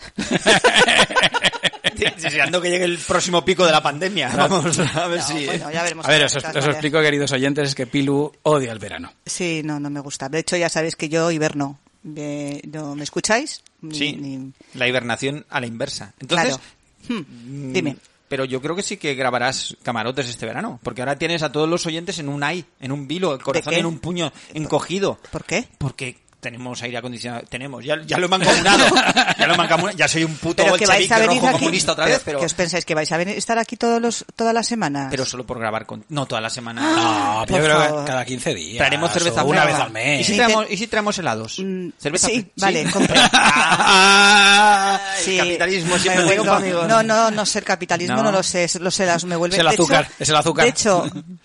Deseando que llegue el próximo pico de la pandemia. Vamos a ver si... Bueno, ya veremos. A ver, qué os cosas varias. explico, queridos oyentes, es que Pilu odia el verano. Sí, no me gusta. De hecho, ya sabéis que yo hiberno. ¿No me escucháis? Sí, la hibernación a la inversa. Entonces, Claro. Dime. Pero yo creo que sí que grabarás camarotes este verano, porque ahora tienes a todos los oyentes en un en un vilo, el corazón qué? en un puño encogido. ¿Por qué? Porque tenemos aire acondicionado, ya lo he mancomunado, ya soy un puto Pero que vais bolchevique a venir rojo aquí. comunista otra vez, pero ¿Qué os pensáis? ¿Que vais a venir, estar aquí todas las semanas? pero solo por grabar no toda la semana. No, por yo creo favor. que cada 15 días. Traeremos cerveza o una fría. vez al mes. ¿Y si traemos helados? ¿Cerveza sí, fría? vale, compro. El capitalismo siempre me tengo vuelvo- amigos. No sé el capitalismo, No. no lo sé, me vuelve... Es el de azúcar, hecho- es el azúcar. De hecho,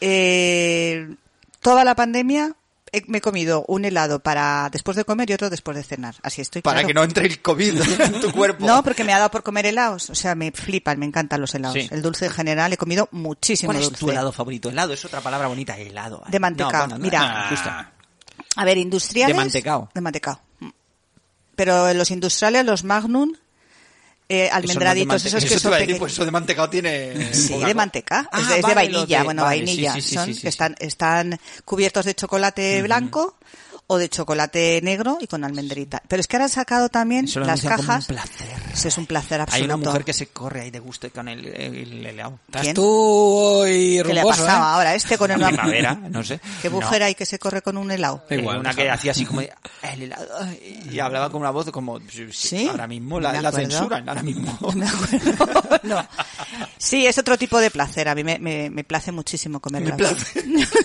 toda la pandemia me he comido un helado para después de comer y otro después de cenar. Así estoy, Para claro. que no entre el COVID en tu cuerpo. No, porque me ha dado por comer helados. O sea, me flipan, me encantan los helados. Sí. El dulce en general, he comido muchísimo ¿Cuál es dulce. tu helado favorito? Helado es otra palabra bonita, helado. De manteca. Mira. justo. A ver, industriales... De mantecao. De mantecao. Pero los industriales, los Magnum, almendraditos, esos que eso te son iba a decir, pequeños. pues eso de mantecao tiene... Sí, poca de cosa. manteca. Ah, es de vale, vainilla, los de- vale, vainilla. sí, sí, Son sí, sí, que sí. están cubiertos de chocolate blanco o de chocolate negro y con almendrita. Pero es que ahora han sacado también Eso lo las anuncian como cajas. un placer. Eso es un placer absoluto. Hay una mujer que se corre ahí de gusto con el helado. Estás ¿Quién? tú hoy ¿Qué le ha rumboso, pasado ¿eh? ahora este con el Primavera, no sé. ¿Qué mujer hay que se corre con un helado? Igual, una que déjalo. hacía así como de, el helado, y hablaba con una voz como, ¿Sí? ahora mismo No me la acuerdo. censuran, ahora mismo. No me acuerdo. No. Sí, es otro tipo de placer. A mí me place muchísimo comer Me helado. place.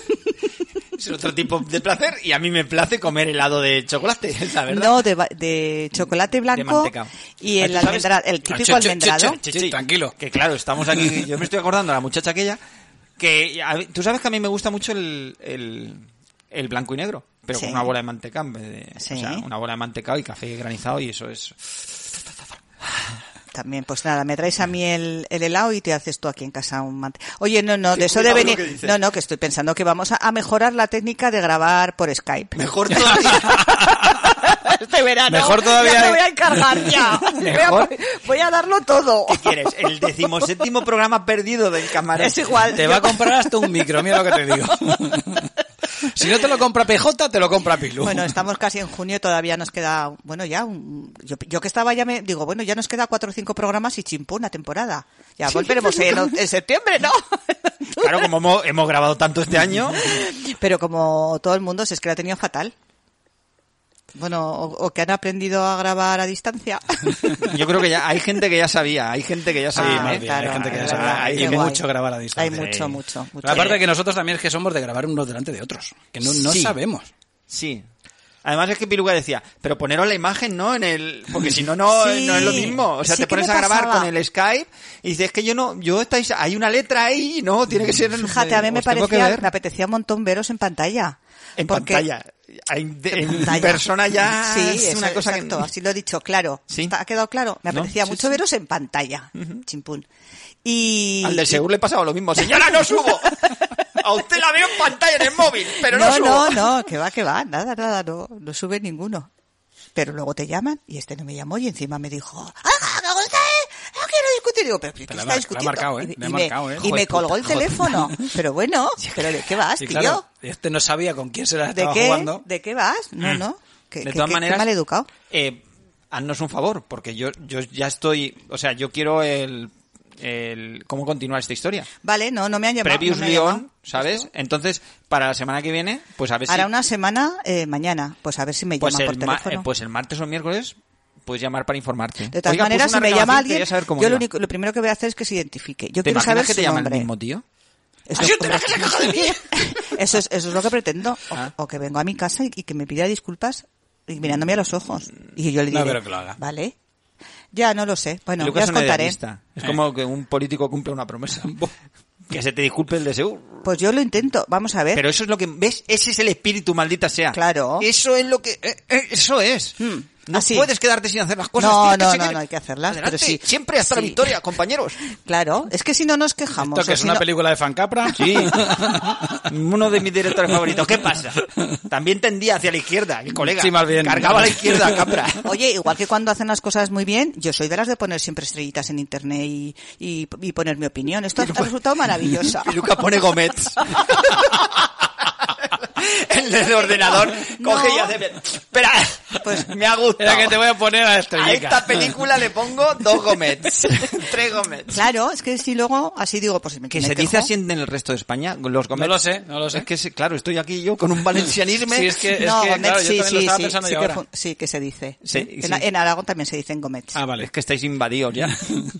Es otro tipo de placer y a mí me place comer helado de chocolate, la verdad. No, de chocolate blanco mantecao. y el ¿Tú sabes? el típico almendrado. Sí, tranquilo. Que claro, estamos aquí, yo me estoy acordando a la muchacha aquella, que tú sabes que a mí me gusta mucho el blanco y negro, pero Sí. con una bola de mantecao en vez de, Sí. o sea, una bola de mantecao y café granizado y eso es... También, pues nada, me traes a mí el helado y te haces tú aquí en casa un mante. Oye, no, de eso cuidado de lo venir. que dices. No, que estoy pensando que vamos a mejorar la técnica de grabar por Skype. Mejor todavía. Este verano. Mejor todavía. Ya me voy a encargar ya. Mejor. Voy a darlo todo. ¿Qué quieres? El 17º programa perdido del camarote. Es igual. Te va a comprar hasta un micro, mira lo que te digo. Si no te lo compra PJ, te lo compra Pilu. Bueno, estamos casi en junio, todavía nos queda, bueno, ya, yo que estaba ya digo, bueno, ya nos queda 4 o 5 programas y chimpú, una temporada. Ya volveremos en septiembre, ¿no? Claro, como hemos grabado tanto este año. Pero como todo el mundo, si es que lo ha tenido fatal. Bueno, o que han aprendido a grabar a distancia. Yo creo que ya hay gente que ya sabía, hay gente que ya Sí, sabía. más Ah, bien, claro, hay gente que ya es sabe. verdad, Hay qué guay. mucho grabar a distancia. Hay mucho. Aparte de que nosotros también es que somos de grabar unos delante de otros, que no Sí. sabemos. Sí. Además es que Piluca decía, pero poneros la imagen, ¿no? Porque si no, no Sí. es lo mismo. O sea, Sí te que pones me a grabar pasaba. con el Skype y dices, es que hay una letra ahí, ¿no? Tiene que ser... Fíjate, a mí me os tengo que parecía, ver me apetecía un montón veros en pantalla. en Porque- pantalla. En pantalla. persona ya Sí, es eso, una cosa exacto, que... así lo he dicho, claro. Sí. ¿Ha quedado claro? Me No, apetecía sí, mucho sí. veros en pantalla. Chimpún. Y... Al del seguro le pasaba lo mismo. Señora, no subo. A usted la veo en pantalla en el móvil, pero no subo. No, que va, nada, no sube ninguno. Pero luego te llaman y este no me llamó y encima me dijo, ¡ah, me gusta, no quiero discutir! Digo, ¿pero qué Pero está le ha discutiendo? marcado, ¿eh? Le ha marcado, ¿eh? Y me Joder, colgó puta, el joder. teléfono. Pero bueno, pero ¿de qué vas, Sí, tío? claro. Este no sabía con quién se la ¿De estaba qué? jugando. ¿De qué vas? No. De todas maneras, qué mal educado. haznos un favor, porque yo ya estoy... O sea, yo quiero cómo continuar esta historia. Vale, no me han llamado. Previous no me han llamado. León, ¿sabes? Entonces, para la semana que viene, pues a ver Hará si... una semana, mañana, pues a ver si me Pues llaman por teléfono. pues el martes o miércoles puedes llamar para informarte. De todas Oiga, maneras, puse si una me llama reclamación, alguien, quería saber cómo yo iba. lo primero que voy a hacer es que se identifique. Yo ¿Te quiero saber imaginas que su te llama el nombre. mismo tío? Eso, ¡Ah, yo te la casa caja de mí! eso es lo que pretendo. Ah. O que vengo a mi casa y que me pida disculpas y mirándome a los ojos. Y yo le No, diré, pero que lo haga. vale. Ya, no lo sé. Bueno, Lucas ya os es un contaré. idealista. Es como que un político cumple una promesa. Que se te disculpe el deseo. Pues yo lo intento, vamos a ver. Pero eso es lo que... ¿Ves? Ese es el espíritu, maldita sea. Claro. Eso es lo que... eso es. No Así. puedes quedarte sin hacer las cosas. No, hay que hacerlas. Adelante. Pero sí. Siempre hasta la victoria, compañeros. Claro, es que si no nos quejamos. ¿Esto que es una película de Frank Capra? Sí. Uno de mis directores favoritos. ¿Qué pasa? También tendía hacia la izquierda, el colega. Sí, más bien. Cargaba a la izquierda, Capra. Oye, igual que cuando hacen las cosas muy bien, yo soy de las de poner siempre estrellitas en internet y poner mi opinión. Esto ha resultado maravilloso. Piluca pone gomets. El ordenador coge y hace... Espera, pues me ha gustado. Era que te voy a poner a la A estrellica. esta película le pongo 2 gomets. 3 gomets. Claro, es que si luego así digo, pues me ¿Que me se quejo. dice así en el resto de España? Los gomets. No lo sé. Es que, claro, estoy aquí yo con un valencianismo. Sí, es que No, claro, gomets, yo también lo estaba pensando yo ahora. sí que se dice. Sí, Sí. sí. En Aragón también se dicen gomets. Ah, vale. Es que estáis invadidos ya.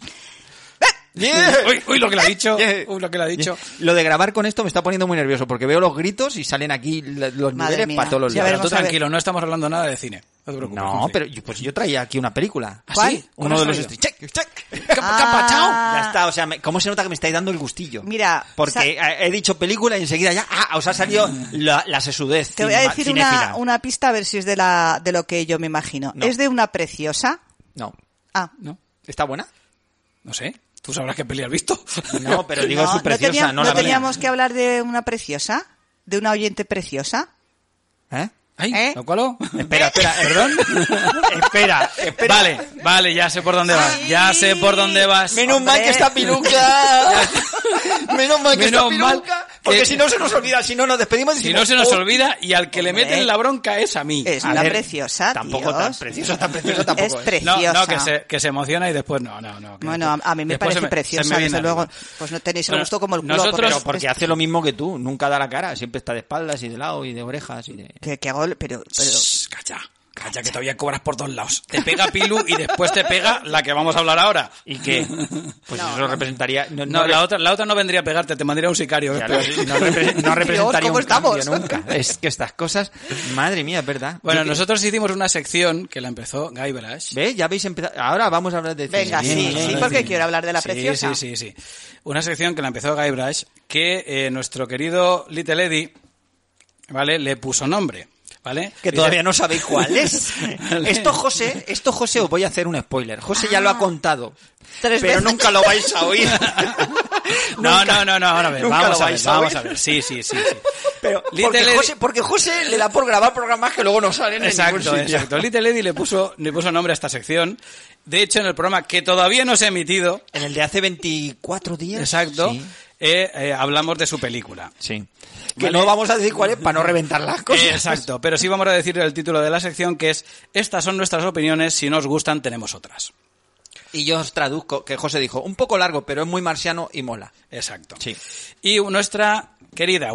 Uy, lo que le ha dicho. Yeah. Uy, lo que le ha dicho. Lo de grabar con esto me está poniendo muy nervioso porque veo los gritos y salen aquí los Madre niveles mía. para todos los Ya lados. Pero tú veremos a ver. tranquilo, no estamos hablando nada de cine. No te preocupes. No, confía. pero yo traía aquí una película. ¿Ah, ¿Cuál? sí? Uno de los... ¿Cuál has traído? Check. ¿Qué ha pasado? Ya está, o sea, ¿cómo se nota que me estáis dando el gustillo? Mira, Porque he dicho película y enseguida ya... os ha salido la sesudez. te voy a decir cinéfila. una pista a ver si es de lo que yo me imagino. No. Es de una preciosa. No. Ah, ¿No? ¿Está buena? No sé. ¿Tú sabrás qué peli has visto? No, pero digo su preciosa, no la mía. teníamos que hablar de una preciosa, de una oyente preciosa. ¿Eh? Ay, ¿Eh? ¿lo cualo? Espera, ¿perdón? espera. Vale, ya sé por dónde vas. Ya sé por dónde vas. Menos mal Hombre. que está Piluca. Menos mal que está Menos mal Piluca. Porque que- si no se nos olvida, si no nos despedimos y Si decimos, no se nos "Oh". olvida, y al que le Hombre. meten la bronca es a mí. Es A una ver, preciosa, Tampoco tíos. tan preciosa tampoco. Es ¿eh? preciosa. No, que se emociona y después no. que Bueno, a mí me después parece se preciosa, se me viene desde luego. arriba. Pues no tenéis el Bueno, gusto como el culo. nosotros- Pero porque hace lo mismo que tú. Nunca da la cara. Siempre está de espaldas y de lado y de orejas y de... que hago, pero Shh, Calla, que todavía cobras por dos lados. Te pega Pilu y después te pega la que vamos a hablar ahora. ¿Y qué? Pues eso representaría... No, la otra no vendría a pegarte, te mandaría un sicario. Ya ¿ves? lo- no representaría ¿cómo un cambio estamos? nunca. Es que estas cosas... Madre mía, es verdad. Bueno, Yo- nosotros hicimos una sección que la empezó Guybrush. ¿Ves? Ya habéis empezado... Ahora vamos a hablar de... venga, cine. sí, Bien, sí, porque quiero hablar de la preciosa. Sí. Una sección que la empezó Guybrush, que nuestro querido Little Eddie, ¿vale? Le puso nombre, ¿vale? Que Dice- todavía no sabéis cuál es. Vale. Esto, José, os voy a hacer un spoiler. José ya lo ha contado. 3 Pero veces. nunca lo vais a oír. No, ahora a ver, nunca vamos lo a ver, vais a vamos oír. a ver. Sí. Pero Little Eddie- porque José le da por grabar programas que luego no salen en ningún sitio. Exacto. Little Eddie le puso nombre a esta sección. De hecho, en el programa que todavía no se ha emitido, En el de hace 24 días. exacto, Sí. hablamos de su película. Sí. Que Vale. no vamos a decir cuál es para no reventar las cosas. Exacto, pero sí vamos a decir el título de la sección, que es "Estas son nuestras opiniones, si nos gustan tenemos otras". Y yo os traduzco, que José dijo, un poco largo, pero es muy marciano y mola. Exacto. Sí. Y nuestra querida.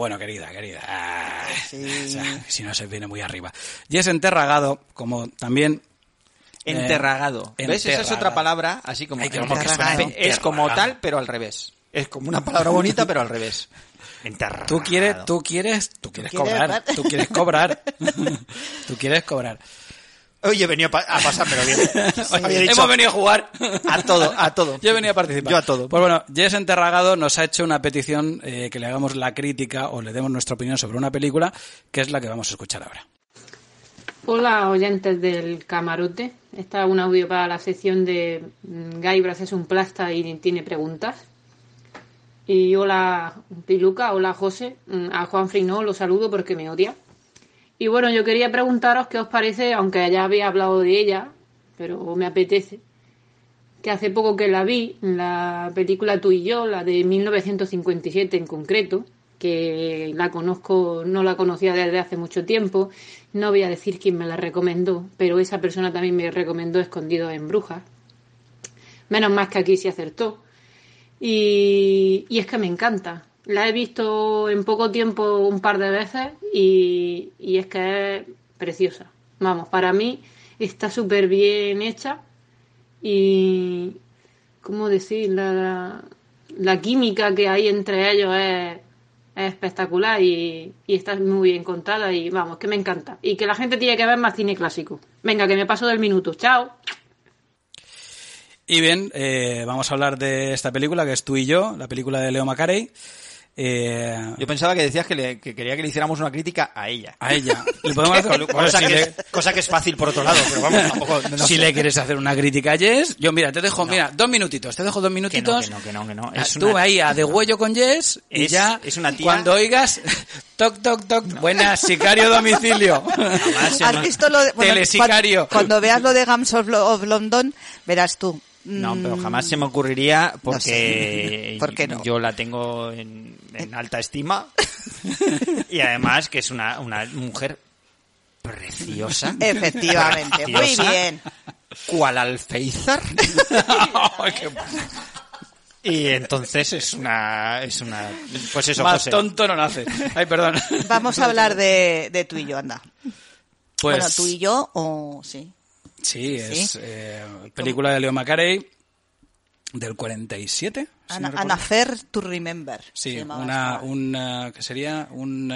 Sí. O sea, si no se viene muy arriba. Jess Enterragado, como también... Enterragado. ¿Ves? Esa es enterragado. otra palabra, así como... Ay, que como que suena Enterragado. Es como enterragado. tal, pero al revés. Es como una palabra bonita, pero al revés. Enterragado. Tú quieres cobrar. Tú quieres cobrar. Tú quieres cobrar. Oye, he venido a pasármelo bien. Había dicho Hemos venido a jugar. a todo. Yo he venido a participar. Yo a todo. Pues bueno, Jess Enterragado nos ha hecho una petición que le hagamos la crítica o le demos nuestra opinión sobre una película, que es la que vamos a escuchar ahora. Hola, oyentes del camarote. Esta es un audio para la sección de Guybrush es un plasta y tiene preguntas. Y hola Piluca, hola José. A Juanfrey no lo saludo porque me odia. Y bueno, yo quería preguntaros qué os parece, aunque ya había hablado de ella, pero me apetece, que hace poco que la vi, la película Tú y yo, la de 1957 en concreto, que la conozco, no la conocía desde hace mucho tiempo. No voy a decir quién me la recomendó, pero esa persona también me recomendó Escondidos en Brujas. Menos más que aquí se acertó. Y es que me encanta. La he visto en poco tiempo un par de veces y es que es preciosa. Vamos, para mí está súper bien hecha y, ¿cómo decir? La química que hay entre ellos es espectacular y está muy bien contada y vamos, que me encanta. Y que la gente tiene que ver más cine clásico. Venga, que me paso del minuto. ¡Chao! Y bien, vamos a hablar de esta película que es Tú y yo, la película de Leo Macarey. Yo pensaba que decías que quería que le hiciéramos una crítica a ella. A ella. ¿Le podemos hacer? Cosa que es fácil por otro lado, pero vamos, tampoco... No si sé. le quieres hacer una crítica a Jess, yo mira, te dejo, mira, 2 minutitos, te dejo 2 minutitos. Que no. Tú ahí a degüello con Jess y ya, es una tía... cuando oigas, toc, toc, toc, buenas, sicario domicilio. ¿Has visto lo de, Telesicario. Cuando veas lo de Gams of London, verás tú. No, pero jamás se me ocurriría porque no sé. ¿Por qué no? yo la tengo en alta estima y además que es una mujer preciosa. Efectivamente, muy Preciosa, bien. cual alféizar. Y entonces es una pues eso, Más José. tonto no nace. Ay, perdón. Vamos a hablar de Tú y yo, anda. Pues, Bueno, Tú y yo, o sí. Sí, es ¿Sí? película de Leo Macarey del 47. si no An recuerdo. affair to remember. Sí, se llamaba esta. que sería un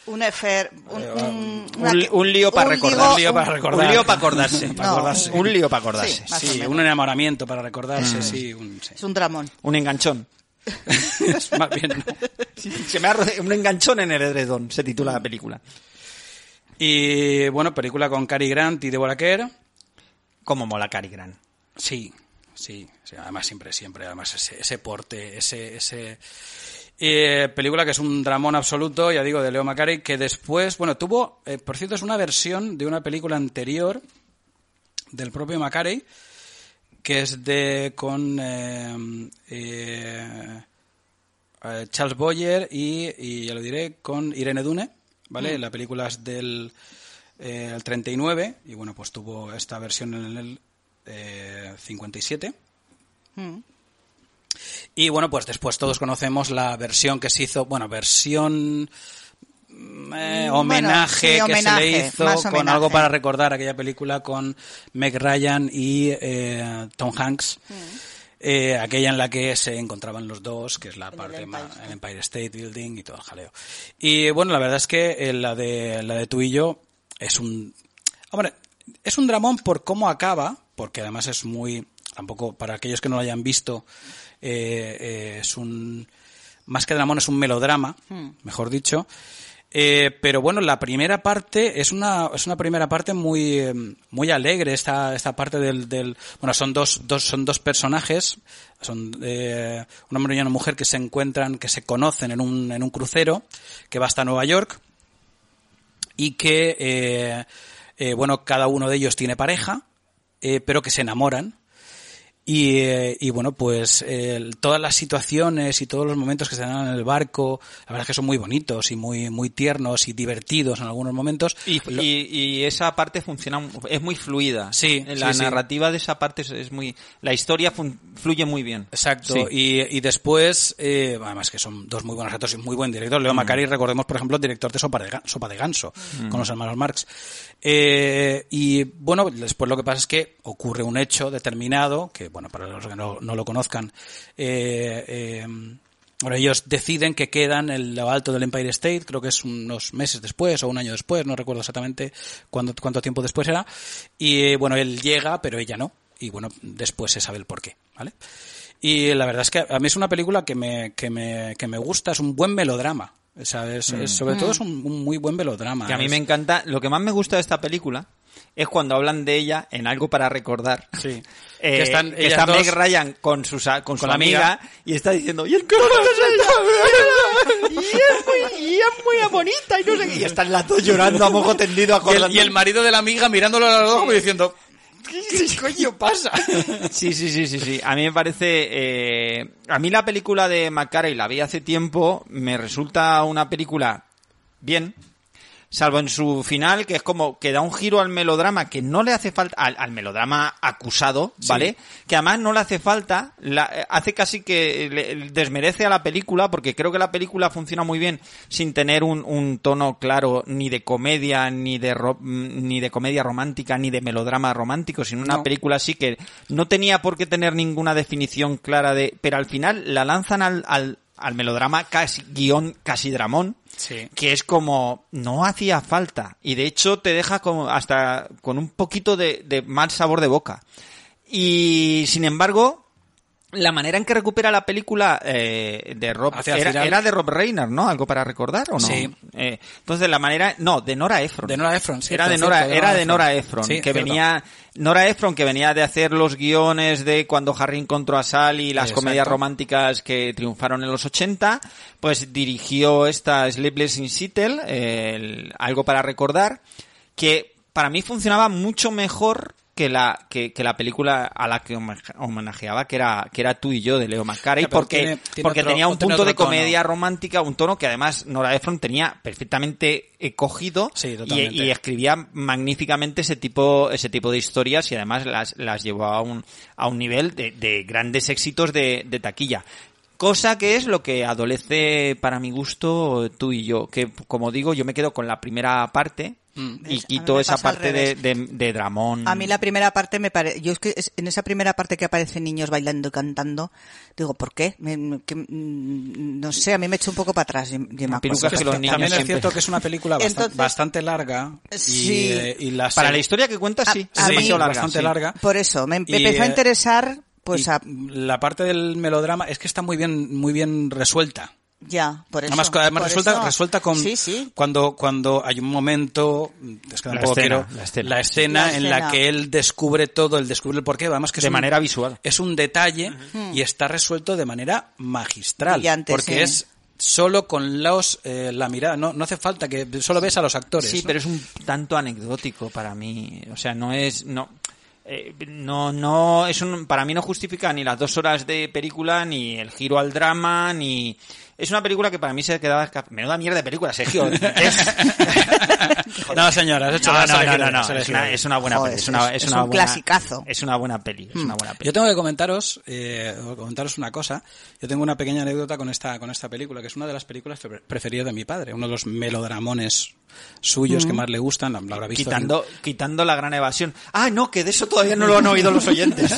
Un lío para recordar. Un lío para recordar. Un lío para acordarse. Para acordarse. Un lío para acordarse. Sí, más o sí, menos. un enamoramiento para recordarse, sí, sí. Es un dramón. Un enganchón. Es más bien, ¿no? Se me ha un enganchón en el edredón, se titula la película. Y bueno, película con Cary Grant y Deborah Kerr. Cómo mola Cary Grant. Sí. Además siempre, además ese porte, película que es un dramón absoluto, ya digo, de Leo Macarey, que después, bueno, tuvo, por cierto, es una versión de una película anterior del propio Macarey, que es con Charles Boyer y ya lo diré, con Irene Dunne, ¿vale? La película es del el 39 y bueno, pues tuvo esta versión en el 57. Y bueno, pues después todos conocemos la versión que se hizo, bueno, versión homenaje, sí, que se le hizo más con homenaje. algo para recordar aquella película con Meg Ryan y Tom Hanks. Aquella en la que se encontraban los dos, que es la parte más, el Empire State Building y todo el jaleo. Y bueno, la verdad es que la de Tú y yo es un dramón por cómo acaba, porque además es muy, tampoco para aquellos que no lo hayan visto, es un, más que dramón es un melodrama, mejor dicho. Pero bueno, la primera parte es una primera parte muy alegre, esta parte del bueno, son dos personajes, son un hombre y una mujer que se encuentran, que se conocen en un crucero que va hasta Nueva York y que bueno, cada uno de ellos tiene pareja, pero que se enamoran. Y bueno, pues todas las situaciones y todos los momentos que se dan en el barco, la verdad es que son muy bonitos y muy tiernos y divertidos en algunos momentos. Y esa parte funciona, es muy fluida. Sí, la sí, narrativa de esa parte es muy, la historia fluye muy bien. Exacto. Sí. Y después, además que son dos muy buenos actores y muy buen director. Leo Macarey, recordemos, por ejemplo, el director de Sopa de Ganso, con los hermanos Marx. Y bueno, después lo que pasa es que ocurre un hecho determinado, que bueno, para los que no lo conozcan, bueno, ellos deciden que quedan en lo alto del Empire State, creo que es unos meses después o un año después, no recuerdo exactamente cuánto tiempo después era, y bueno, él llega, pero ella no, y bueno, después se sabe el porqué, ¿vale? Y la verdad es que a mí es una película que me gusta, es un buen melodrama, o sea, sobre todo es un muy buen melodrama. Que a mí me encanta, lo que más me gusta de esta película es cuando hablan de ella en Algo para recordar. Sí. Que está Meg Ryan con su la amiga y está diciendo, y es que y es muy bonita y no sé qué. Y están las dos llorando a mojo tendido acordando. Y el marido de la amiga mirándolo a los ojos como diciendo, ¿qué coño pasa? Sí. A mí me parece... a mí la película de Macarey la vi hace tiempo, me resulta una película bien, salvo en su final, que es como que da un giro al melodrama que no le hace falta, al melodrama acusado, ¿vale? Sí. Que además no le hace falta, hace casi que desmerece a la película, porque creo que la película funciona muy bien sin tener un tono claro ni de comedia, ni de comedia romántica, ni de melodrama romántico, sino una película así que no tenía por qué tener ninguna definición clara pero al final la lanzan al melodrama casi dramón. Sí. Que es como, no hacía falta. Y de hecho te deja como hasta con un poquito de mal sabor de boca. Y, sin embargo, la manera en que recupera la película de Rob... Era de Rob Reiner, ¿no? ¿Algo para recordar o no? Sí. Entonces, la manera... No, de Nora Ephron. De Nora Ephron, sí. Era de Nora Ephron, sí, que venía... Nora Ephron, que venía de hacer los guiones de Cuando Harry encontró a Sally y las comedias románticas que triunfaron en los 80, pues dirigió esta Sleepless in Seattle, Algo para recordar, que para mí funcionaba mucho mejor que la película a la que homenajeaba, que era Tú y yo, de Leo McCarey, porque tenía un punto de comedia romántica, un tono que además Nora Ephron tenía perfectamente cogido, y escribía magníficamente ese tipo de historias, y además las llevó a un nivel de grandes éxitos de taquilla. Cosa que es lo que adolece, para mi gusto, Tú y yo, que, como digo, yo me quedo con la primera parte y quito esa parte de dramón. A mí la primera parte yo es que en esa primera parte que aparecen niños bailando y cantando, digo, ¿por qué? No sé, a mí me echa un poco para atrás. También es cierto que es una película bastante larga. Sí. Para la historia que cuenta, sí. Bastante larga. Por eso, me empezó a interesar... Pues la parte del melodrama es que está muy bien resuelta. Ya, por eso. Además resuelta con cuando hay un momento, es que tampoco la escena en la que él descubre todo, él descubre el porqué, además que es manera visual. Es un detalle y está resuelto de manera magistral, brillante, porque es solo con la mirada, no hace falta que solo ves a los actores. Sí, pero es un tanto anecdótico para mí, o sea, para mí no justifica ni las 2 horas de película, ni el giro al drama, ni... Es una película que para mí se quedaba... Menuda mierda de película, Sergio. No, señora, has hecho no. Es una buena peli. Es un clasicazo. Es una buena peli. Yo tengo que comentaros una cosa. Yo tengo una pequeña anécdota con esta película, que es una de las películas preferidas de mi padre. Uno de los melodramones suyos que más le gustan. Lo habrá visto quitando La Gran Evasión. Ah, no, que de eso todavía no lo han oído los oyentes.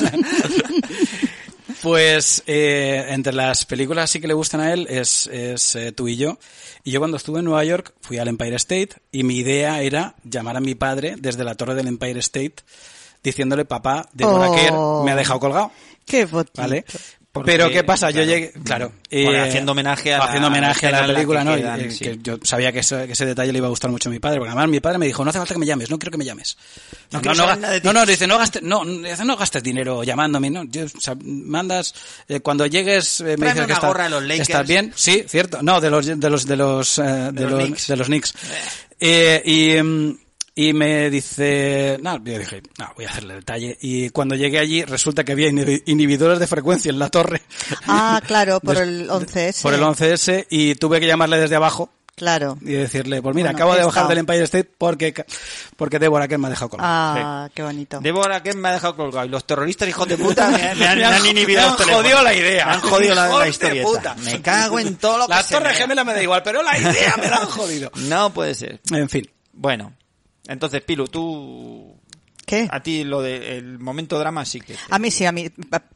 Pues entre las películas sí que le gustan a él es Tú y yo. Y yo cuando estuve en Nueva York fui al Empire State y mi idea era llamar a mi padre desde la torre del Empire State diciéndole: papá, Deborah Kerr me ha dejado colgado. Qué bonito. ¿Vale? Pero ¿qué pasa? Yo llegué, haciendo homenaje a la película, ¿no? Sí. Que yo sabía que ese detalle le iba a gustar mucho a mi padre, porque además mi padre me dijo: no hace falta que me llames, no quiero que me llames. Dice, no gastes dinero llamándome, ¿no? Mandas, cuando llegues, me dices que estás bien. Sí, cierto. No, de los Knicks. Y me dice, yo dije, voy a hacerle detalle. Y cuando llegué allí, resulta que había inhibidores de frecuencia en la torre. Ah, claro, por el 11S. Por el 11S, y tuve que llamarle desde abajo. Claro. Y decirle, pues mira, acabo de bajar del Empire State porque Deborah Kerr me ha dejado colgado. Ah, qué bonito. Deborah Kerr me ha dejado colgado. Y los terroristas, hijos de puta, me han inhibido los teléfonos. Me han jodido la idea. Me han jodido la historieta. Me cago en todo lo que la torre gemela me da igual, pero la idea me la han jodido. No puede ser. En fin. Bueno. Entonces, Pilu, tú... ¿Qué? A ti lo del momento drama sí que... A mí sí, a mí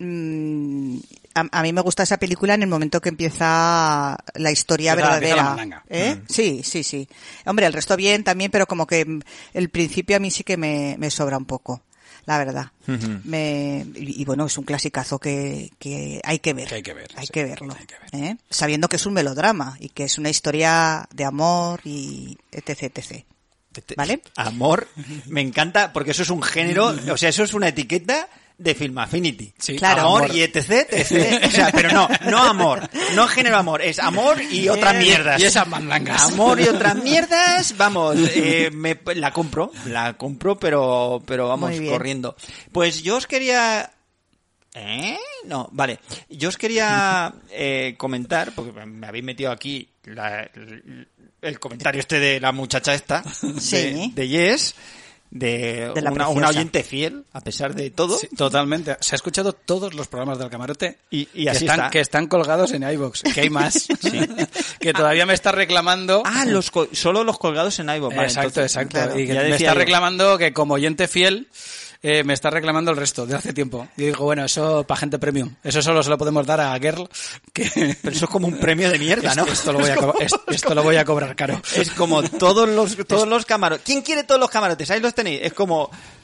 me gusta esa película en el momento que empieza la historia verdadera. Sí. Hombre, el resto bien también, pero como que el principio a mí sí que me sobra un poco, la verdad. Y bueno, es un clasicazo que hay que ver. Hay que verlo. Sabiendo que es un melodrama y que es una historia de amor y etc. ¿Vale? Amor, me encanta, porque eso es un género, o sea, eso es una etiqueta de Film Affinity. Sí, claro. Amor y etc. O sea, pero no amor, no género amor, es amor y otras mierdas. Y esas mandangas. Amor y otras mierdas, vamos, la compro, pero vamos corriendo. Pues yo os quería... No, vale. Yo os quería comentar, porque me habéis metido aquí el comentario de la muchacha esta, sí. de Yes, de una oyente fiel, a pesar de todo. Sí, totalmente. Se ha escuchado todos los programas del Camarote y así está. Que están colgados en iVoox, que hay más. Sí. Que todavía me está reclamando... solo los colgados en iVoox. Vale, exacto. Claro, y que me está reclamando que como oyente fiel... me está reclamando el resto de hace tiempo. Y digo, bueno, eso para gente premium. Eso solo se lo podemos dar a Girl. Pero eso es como un premio de mierda, ¿no? Esto lo voy a cobrar caro. Es como todos los camarotes. ¿Quién quiere todos los camarotes? Ahí los tenéis. Es como...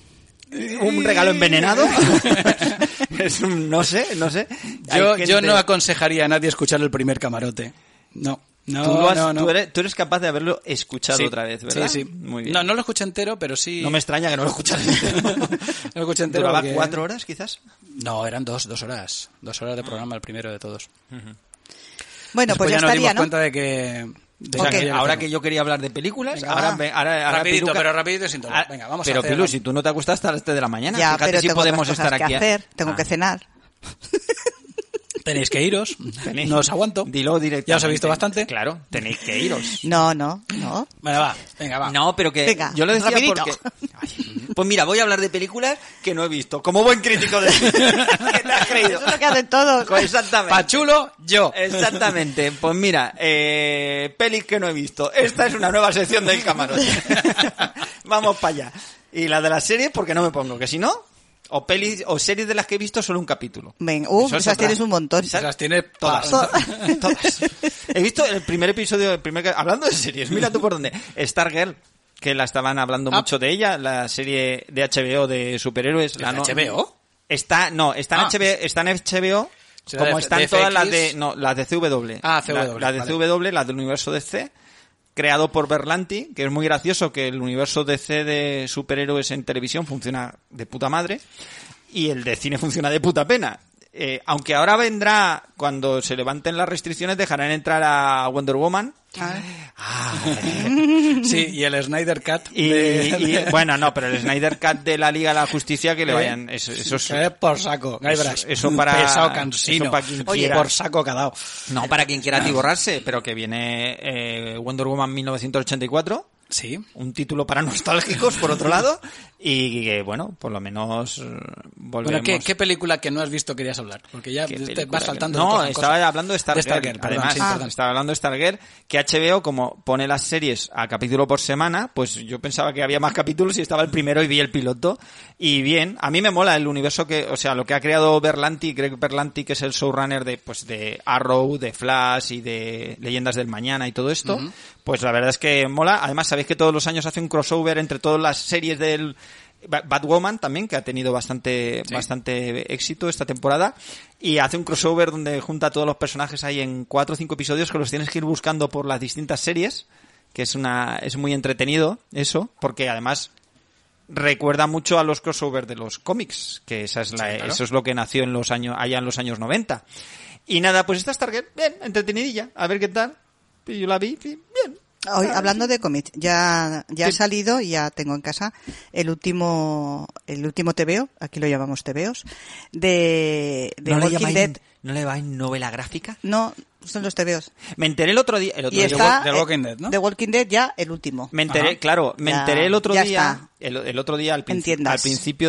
¿Un regalo envenenado? No sé. Yo no aconsejaría a nadie escuchar el primer camarote. No. Tú eres capaz de haberlo escuchado otra vez, ¿verdad? Sí. Muy bien. No lo escuché entero, pero sí... No me extraña que no lo escucharas entero. No lo escuché entero. ¿Duraba porque... 4 horas, quizás? No, eran 2 horas. 2 horas de programa, el primero de todos. Bueno, Después pues ya nos dimos estaría, ¿no? cuenta de que... O sea, que ahora que yo quería hablar de películas, ahora rapidito, Piluca... pero rapidito y sin dolor. Venga, vamos a hacer... Pero Pilu, si tú no te acuestas hasta las 3 de la mañana, Ya, fíjate pero si tengo podemos otras cosas estar que aquí. hacer. Tengo que cenar. Tenéis que iros. No os aguanto. Dilo directamente. Ya os he visto bastante. Claro, tenéis que iros. No. Bueno, va. No, pero que Venga, yo lo decía rapidito. porque... Ay, pues mira, voy a hablar de películas que no he visto. Como buen crítico de cine. ¿Qué te has creído? Eso es lo que hacen todos. Pues exactamente. Pachulo, yo. Exactamente. Pues mira, pelis que no he visto. Esta es una nueva sección del camarote. Vamos para allá. Y la de las series, porque no me pongo, que si no... O pelis o series de las que he visto solo un capítulo. Venga, Eso es esas otra. tienes un montón. Esas tiene Todas. Todas. He visto el primer episodio, hablando de series, mira tú por dónde. Stargirl, que la estaban hablando mucho de ella, la serie de HBO de superhéroes. ¿La HBO? Está en HBO, ¿Será como de están FX? todas las de CW. CW. Las de vale. CW, las del universo DC, creado por Berlanti, que es muy gracioso que el universo DC de superhéroes en televisión funciona de puta madre y el de cine funciona de puta pena. Aunque ahora vendrá, cuando se levanten las restricciones, dejarán entrar a Wonder Woman. Sí, y el Snyder Cut. Bueno, no, pero el Snyder Cut de la Liga de la Justicia que le vayan... Eso es por saco. eso para... Pesado cansino. Eso para quien Oye, quiera. por saco cadao. No, para quien quiera atiborrarse, pero que viene Wonder Woman 1984... Sí. Un título para nostálgicos, por otro lado, y que, bueno, por lo menos volvemos... Bueno, ¿qué película que no has visto querías hablar? Porque ya te vas saltando. No, de estaba hablando de Stargirl. Stargirl, perdón, Además, sí, perdón. estaba hablando de Stargirl, que HBO, como pone las series a capítulo por semana, pues yo pensaba que había más capítulos y estaba el primero y vi el piloto. Y bien, a mí me mola el universo lo que ha creado Berlanti, Greg Berlanti, que es el showrunner de Arrow, de Flash y de Leyendas del Mañana y todo esto. Uh-huh. Pues la verdad es que mola. Además, sabéis que todos los años hace un crossover entre todas las series del Batwoman también, que ha tenido bastante éxito esta temporada, y hace un crossover donde junta a todos los personajes ahí en 4 o 5 episodios que los tienes que ir buscando por las distintas series, que es muy entretenido eso, porque además recuerda mucho a los crossovers de los cómics, que eso es lo que nació allá en los años 90. Y nada, pues esta Stargirl, bien, entretenidilla, a ver qué tal. Y yo la vi, bien. Hoy, hablando de cómics, ya ha salido, ya tengo en casa el último TVO, aquí lo llamamos TVOs, de Walking Dead. ¿No le llamáis novela gráfica? No, son los TVOs. Me enteré el otro día de Walking Dead, ¿no? De Walking Dead ya el último. Me enteré el otro día, el otro día al principio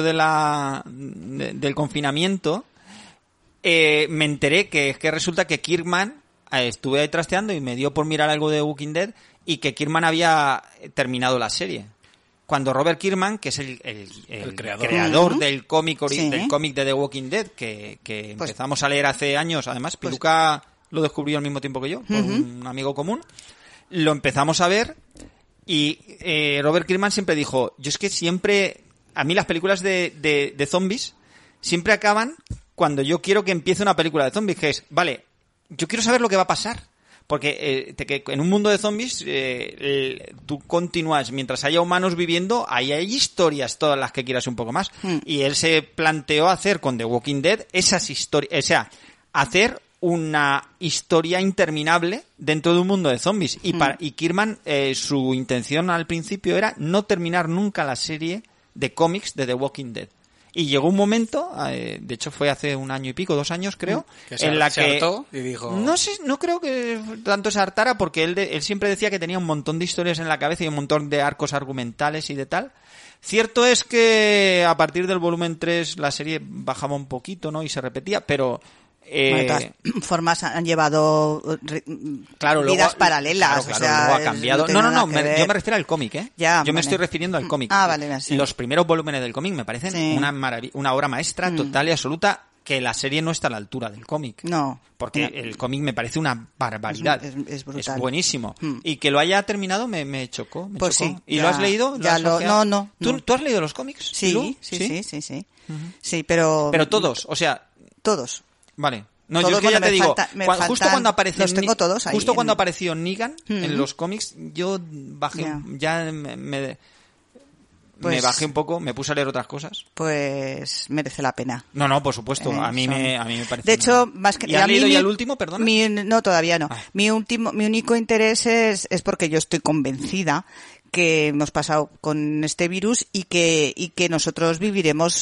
del confinamiento, me enteré que resulta que Kirkman, estuve ahí trasteando y me dio por mirar algo de Walking Dead y que Kirkman había terminado la serie. Cuando Robert Kirkman, que es el creador del cómic del cómic de The Walking Dead, que empezamos a leer hace años, además, Piluca lo descubrió al mismo tiempo que yo, por un amigo común, lo empezamos a ver y Robert Kirkman siempre dijo, yo es que siempre, a mí las películas de zombies siempre acaban cuando yo quiero que empiece una película de zombies, que es, vale, yo quiero saber lo que va a pasar. Porque en un mundo de zombies tú continúas, mientras haya humanos viviendo, ahí hay historias, todas las que quieras un poco más. Y él se planteó hacer con The Walking Dead esas historias, o sea, hacer una historia interminable dentro de un mundo de zombies. Y Kirkman, su intención al principio era no terminar nunca la serie de cómics de The Walking Dead. Y llegó un momento, de hecho fue hace 1 año y pico, 2 años creo, en la que hartó y dijo... No creo que tanto se hartara, porque él siempre decía que tenía un montón de historias en la cabeza y un montón de arcos argumentales y de tal. Cierto es que a partir del volumen 3 la serie bajaba un poquito, ¿no? Y se repetía, pero... de todas formas han llevado vidas paralelas. Claro, o sea, luego ha cambiado. No, yo me refiero al cómic, ¿eh? Me estoy refiriendo al cómic. Vale, sí. Los primeros volúmenes del cómic me parecen una maravilla, una obra maestra total y absoluta. que la serie no está a la altura del cómic. No. Porque No. el cómic me parece una barbaridad. Es brutal. Es buenísimo. Mm. Y que lo haya terminado me chocó. Me Pues chocó. sí, ¿Y ya- lo has leído? ya has lo- ojeado? no. ¿Tú has leído los cómics? Sí, Lu? sí. Sí, pero... Pero todos, o sea, Todos. vale. No, Todos, yo es que bueno, ya te me digo, falta- me justo faltan- cuando apareció los tengo todos ahí justo cuando en- apareció Negan en Ujú. los cómics, yo bajé, Ya. ya me Pues- bajé un poco, me puse a leer otras cosas. Pues merece la pena. No, por supuesto, a mí Son- me parece. De hecho, más que ¿Y has a mí leído mi- ya el último, perdona? No, todavía no. Ah. Mi único interés es porque yo estoy convencida que hemos pasado con este virus y que nosotros viviremos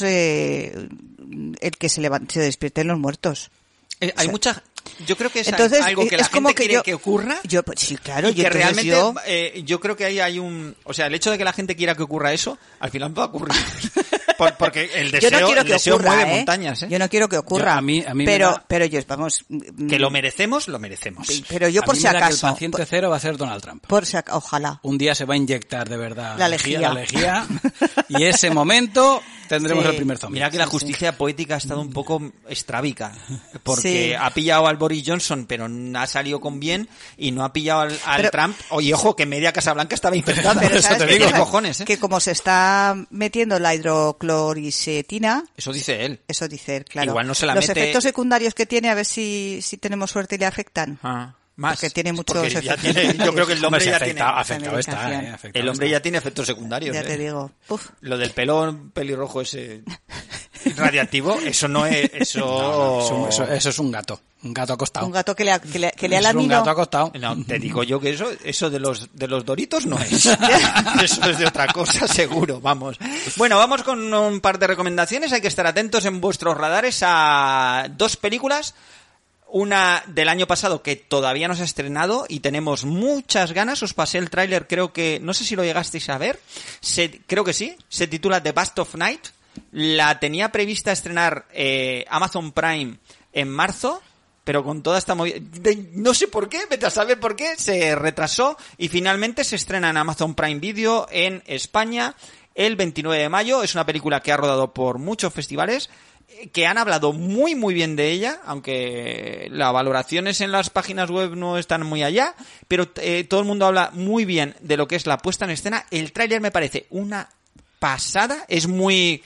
el que se despierten los muertos. Hay mucha. Yo creo que es Entonces, algo que la es como gente que quiere yo- que ocurra. Pues sí, claro. Y que entonces realmente yo creo que ahí hay un, o sea, el hecho de que la gente quiera que ocurra eso, al final va a ocurrir. Porque el yo deseo, no quiero el que deseo ocurra, mueve montañas, ¿eh? Yo no quiero que ocurra. Yo- a mí me pero, da- pero yo, vamos. Que lo merecemos, lo merecemos. Pero yo A por mí si me da que acaso. el paciente cero va a ser Donald Trump. Ojalá. Un día se va a inyectar de verdad La lejía. la lejía y ese momento tendremos Sí. el primer zombie. Mira que la justicia poética ha estado un poco estrábica, porque Sí. ha pillado al Boris Johnson, pero no ha salido con bien, y no ha pillado al Pero- Trump. Oye, ojo, que media Casa Blanca estaba infectada. Pero Eso ¿sabes te qué digo, pasa? cojones, ¿eh? Que como se está metiendo la hidrocloricetina, Eso dice él. eso dice él, claro. Igual no se la Los mete- efectos secundarios que tiene, a ver si tenemos suerte y le afectan. Más. Porque tiene muchos Porque ya efectos tiene- yo creo que el hombre Hombre, ya afectado está, medicación. afectado el hombre está. ya tiene efectos secundarios. Ya ¿eh? te digo. Uf. Lo del pelirrojo ese radiactivo, eso no es... Eso... Eso es un gato acostado. Un gato que le ha Es un lamido. gato acostado. No, te digo yo que eso de los Doritos no es. Eso es de otra cosa, seguro, vamos. Bueno, vamos con un par de recomendaciones. Hay que estar atentos en vuestros radares a dos películas. Una del año pasado que todavía no se ha estrenado y tenemos muchas ganas. Os pasé el tráiler, creo que... No sé si lo llegasteis a ver. Creo que sí. Se titula The Bust of Night. La tenía prevista estrenar Amazon Prime en marzo, pero con toda esta movida... No sé por qué, vete a saber por qué. Se retrasó y finalmente se estrena en Amazon Prime Video en España el 29 de mayo. Es una película que ha rodado por muchos festivales, que han hablado muy muy bien de ella, aunque las valoraciones en las páginas web no están muy allá, pero todo el mundo habla muy bien de lo que es la puesta en escena. El tráiler me parece una pasada, es muy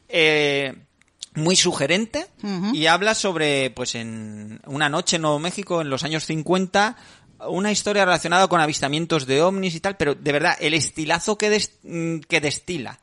muy sugerente. Ujú. Y habla sobre, pues, en una noche en Nuevo México en los años 50, una historia relacionada con avistamientos de ovnis y tal, pero de verdad, el estilazo que destila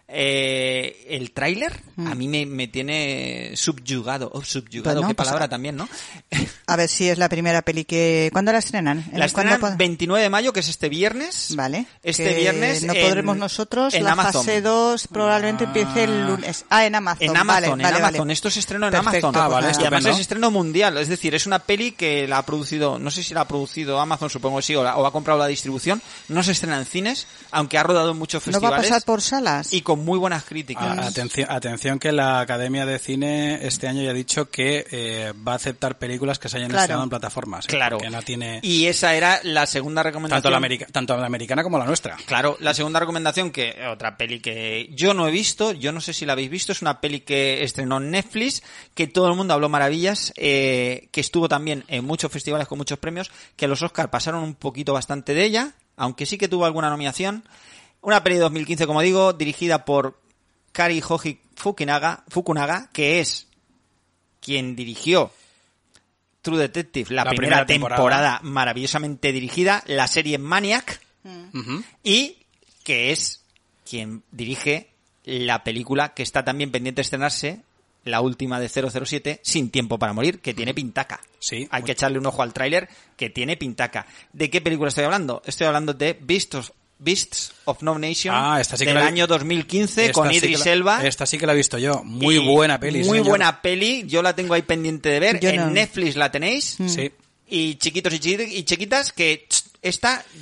el tráiler a mí me tiene subyugado. Bueno, qué pues, palabra también, ¿no? A ver si es la primera peli que... ¿Cuándo la estrenan? La estrenan ¿Cuándo 29 de mayo, que es este viernes. Vale. Este que viernes no en- podremos nosotros. en La Amazon. fase 2 probablemente empiece el lunes. Ah, en Amazon. En Amazon, vale, en Amazon. vale. Esto se estrenó en Perfecto, Amazon. Ah, vale, pues Y además estupendo. es estreno mundial. Es decir, es una peli que la ha producido, no sé si la ha producido Amazon, supongo que sí, o ha comprado la distribución. No se estrena en cines, aunque ha rodado en muchos ¿No va festivales. a pasar por salas? Y con muy buenas críticas. Atención que la Academia de Cine este año ya ha dicho que va a aceptar películas que se hayan Claro. estrenado en plataformas. Claro. Que no tiene Y esa era la segunda recomendación. tanto la americana como la nuestra. Claro, la segunda recomendación, que otra peli que yo no he visto, yo no sé si la habéis visto, es una peli que estrenó en Netflix, que todo el mundo habló maravillas, que estuvo también en muchos festivales con muchos premios, que los Oscar pasaron un poquito bastante de ella, aunque sí que tuvo alguna nominación. Una peli de 2015, como digo, dirigida por Kari Hoji Fukunaga, que es quien dirigió True Detective, la primera temporada maravillosamente dirigida, la serie Maniac, Ujú. y que es quien dirige la película que está también pendiente de estrenarse, la última de 007, Sin tiempo para morir, que tiene pintaca. Sí. Hay que echarle un ojo al tráiler, que tiene pintaca. ¿De qué película estoy hablando? Estoy hablando de Beasts of No Nation, Esta sí que del la vi- año 2015, Esta con sí que Idris la- Elba. Esta sí que la he visto yo. Muy Y buena peli. Muy señor. buena peli. Yo la tengo ahí pendiente de ver. Yo En no. Netflix la tenéis. Sí. Y chiquitos y chiquitas, que esta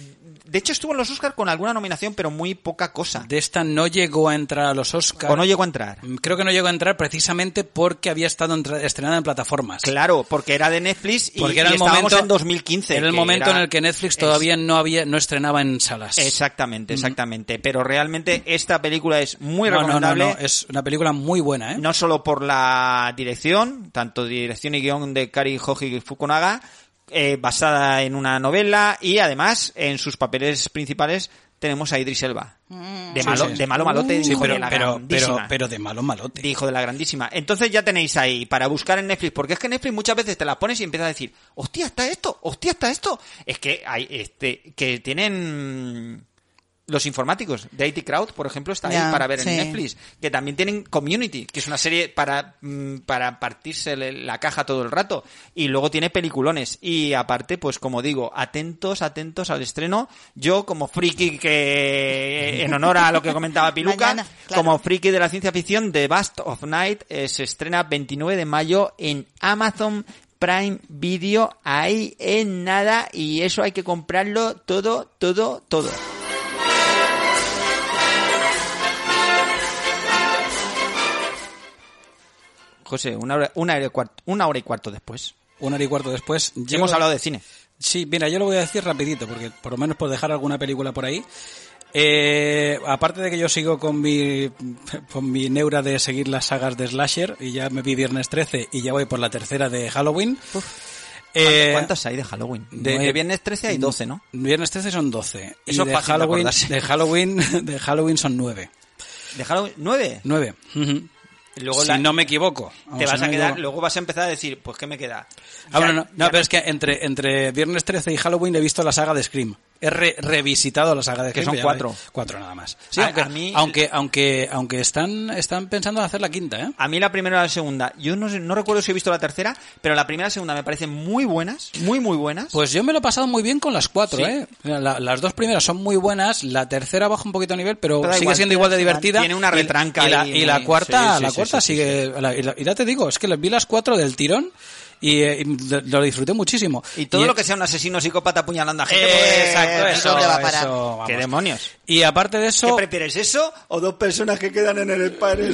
De hecho, estuvo en los Oscars con alguna nominación, pero muy poca cosa. De esta no llegó a entrar a los Oscars. ¿O no llegó a entrar? Creo que no llegó a entrar precisamente porque había estado estrenada en plataformas. Claro, porque era de Netflix y, porque era y el estábamos momento, en 2015. Era el momento en el que Netflix todavía no estrenaba en salas. Exactamente. Pero realmente esta película es muy recomendable. No, es una película muy buena, ¿eh? No solo por la dirección, tanto dirección y guión de Kari Hoji Fukunaga, basada en una novela, y además en sus papeles principales tenemos a Idris Elba. De malo malote, sí, hijo de la grandísima. pero de malo malote. Hijo de la grandísima. Entonces ya tenéis ahí para buscar en Netflix, porque es que Netflix muchas veces te la pones y empiezas a decir, hostia, está esto. Es que hay que tienen los informáticos de IT Crowd, por ejemplo, está ahí para ver en Netflix, que también tienen Community, que es una serie para partirse la caja todo el rato, y luego tiene peliculones, y aparte, pues como digo, atentos al estreno. Yo, como friki, que en honor a lo que comentaba Piluca, Mañana, claro. como friki de la ciencia ficción, The Bust of Night se estrena 29 de mayo en Amazon Prime Video, ahí en nada, y eso hay que comprarlo todo. José, una hora y cuarto después. Una hora y cuarto después. Hemos hablado de cine. Sí, mira, yo lo voy a decir rapidito, porque por lo menos por dejar alguna película por ahí. Aparte de que yo sigo con mi neura de seguir las sagas de Slasher, y ya me vi Viernes 13 y ya voy por la tercera de Halloween. ¿Cuántas hay de Halloween? De Viernes 13 hay 12, ¿no? Viernes 13 son 12. Eso y de Halloween son 9. ¿De Halloween? ¿9? 9. Luego si no me equivoco. Te vas a quedar, luego vas a empezar a decir, pues ¿qué me queda? No, pero es que entre Viernes 13 y Halloween he visto la saga de Scream. He revisitado la saga de Scream. Que son 4. 4 nada más. Sí, aunque están pensando en hacer la quinta, ¿eh? A mí la primera y la segunda, yo no recuerdo si he visto la tercera, pero la primera y la segunda me parecen muy buenas, muy buenas. Pues yo me lo he pasado muy bien con las 4, sí. ¿eh? Las dos primeras son muy buenas, la tercera baja un poquito a nivel, pero sigue siendo igual de divertida. Tiene una retranca y la cuarta, sigue... Y ya te digo, es que vi las 4 del tirón y lo disfruté muchísimo. Y todo lo que sea un asesino psicópata apuñalando a gente. Exacto, eso. ¿Dónde va a parar? Eso, ¿Qué demonios? Y aparte de eso... ¿Qué prefieres, eso o dos personas que quedan en el Empire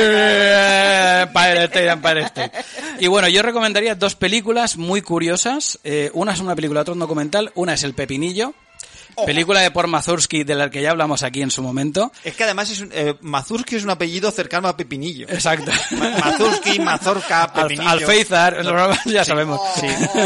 State? Empire State. Y bueno, yo recomendaría 2 películas muy curiosas. Una es una película, otra un documental. Una es El Pepinillo. Película de Paul Mazursky, de la que ya hablamos aquí en su momento. Es que además Mazursky es un apellido cercano a Pepinillo. Exacto. Mazursky, Mazorca, Pepinillo. Alféizar, ya sabemos. Sí.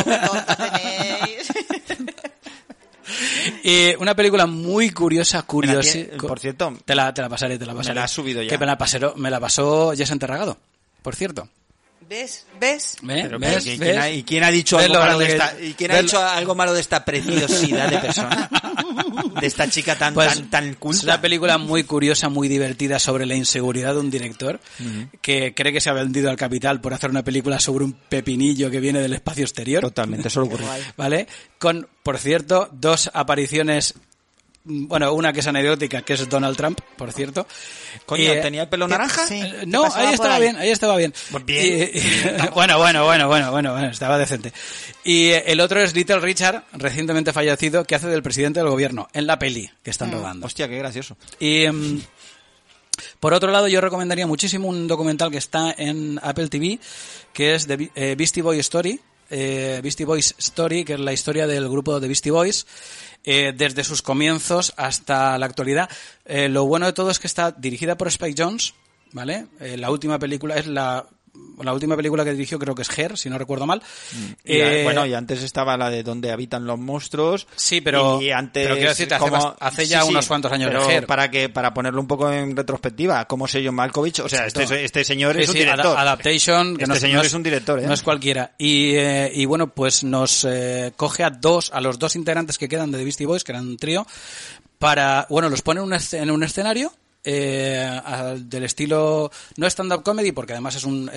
Una película muy curiosa. Por cierto, te la pasaré. Me la has subido ya. Que me la pasó Jason Terragado, por cierto. ¿Ves? ¿Y quién ha dicho algo malo de esta? ¿Y quién ha dicho algo malo de esta preciosidad de persona? De esta chica tan culta. Es una película muy curiosa, muy divertida sobre la inseguridad de un director que cree que se ha vendido al capital por hacer una película sobre un pepinillo que viene del espacio exterior. Totalmente, eso lo ocurrió. ¿Vale? Con, por cierto, 2 apariciones. Bueno, una que es anecdótica, que es Donald Trump, por cierto. Coño, ¿tenía el pelo naranja? Sí. No, ahí estaba bien. Bien. Bueno, estaba decente. Y el otro es Little Richard, recientemente fallecido, que hace del presidente del gobierno, en la peli que están rodando. Hostia, qué gracioso. Y por otro lado, yo recomendaría muchísimo un documental que está en Apple TV, que es de Beastie Boys Story. Beastie Boys Story, que es la historia del grupo de Beastie Boys, desde sus comienzos hasta la actualidad. Lo bueno de todo es que está dirigida por Spike Jonze, ¿vale? La última película es la última película que dirigió, creo que es Her, si no recuerdo mal. Y antes estaba la de Donde habitan los monstruos. Sí, pero quiero decirte, hace ya unos cuantos años de Her. Para ponerlo un poco en retrospectiva, como sé John Malkovich, o sea, este señor es un director. Adaptation, que es un director, no es cualquiera. Y bueno, pues nos coge a los 2 integrantes que quedan de The Beastie Boys, que eran un trío, los pone en un escenario del estilo no stand-up comedy, porque además es un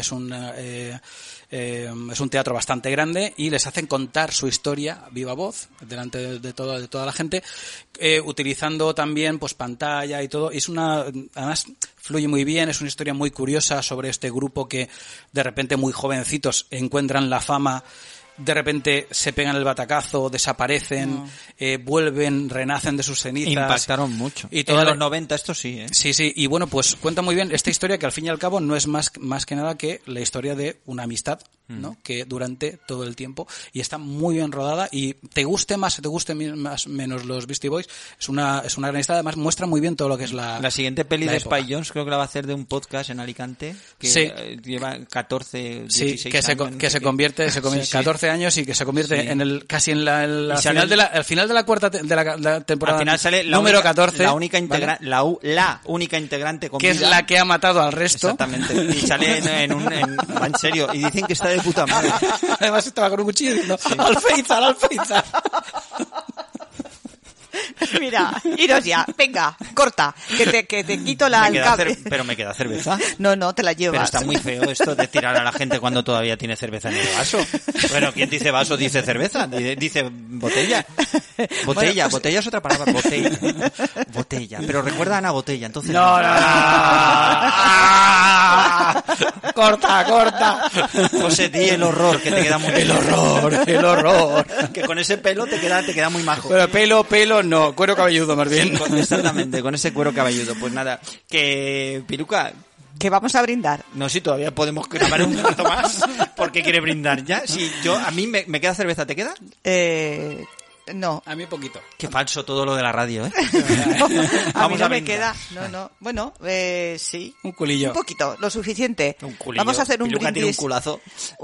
teatro bastante grande, y les hacen contar su historia viva voz delante de toda la gente, utilizando también pues pantalla y todo. Y además fluye muy bien, es una historia muy curiosa sobre este grupo que de repente muy jovencitos encuentran la fama de repente se pegan el batacazo, desaparecen, vuelven, renacen de sus cenizas. Impactaron mucho. Y en los 90 esto sí, ¿eh? Sí, y bueno, pues cuenta muy bien esta historia que al fin y al cabo no es más que nada que la historia de una amistad, ¿no? Que durante todo el tiempo, y está muy bien rodada, y te guste más menos los Beastie Boys, es una gran historia. Además muestra muy bien todo lo que es la siguiente peli de época. Spike Jonze creo que la va a hacer de un podcast en Alicante que lleva 14, 16 años. Que se convierte 14 años y que se convierte en el casi en la final de la cuarta de la temporada. Al final sale número 14, la única ¿vale? la única integrante con que vida. es la que ha matado al resto. Exactamente. Y sale en serio, y dicen que está de puta madre. Además estaba con un cuchillo diciendo Alféizar. Mira, iros ya, venga, corta, que te quito la cable. Pero me queda cerveza. No, te la llevas. Pero está muy feo esto de tirar a la gente cuando todavía tiene cerveza en el vaso. Bueno, ¿quién dice vaso dice cerveza? Dice botella. Botella es otra palabra, botella. Pero recuerda a Ana Botella, entonces... No. Corta. José, di el horror, que te queda muy... El horror. Que con ese pelo te queda muy majo. Pero pelo no, cuero cabelludo más bien. Sí, exactamente, con ese cuero cabelludo. Pues nada, que Piluca... Que vamos a brindar. No, si todavía podemos grabar un rato más. ¿Por qué quiere brindar ya? Si a mí me queda cerveza, ¿te queda? No. A mí poquito. Qué falso todo lo de la radio, ¿eh? A mí no me queda. No. Bueno, sí. Un culillo. Un poquito, lo suficiente. Un culillo. Vamos a hacer un Piluca brindis. tiene un culazo.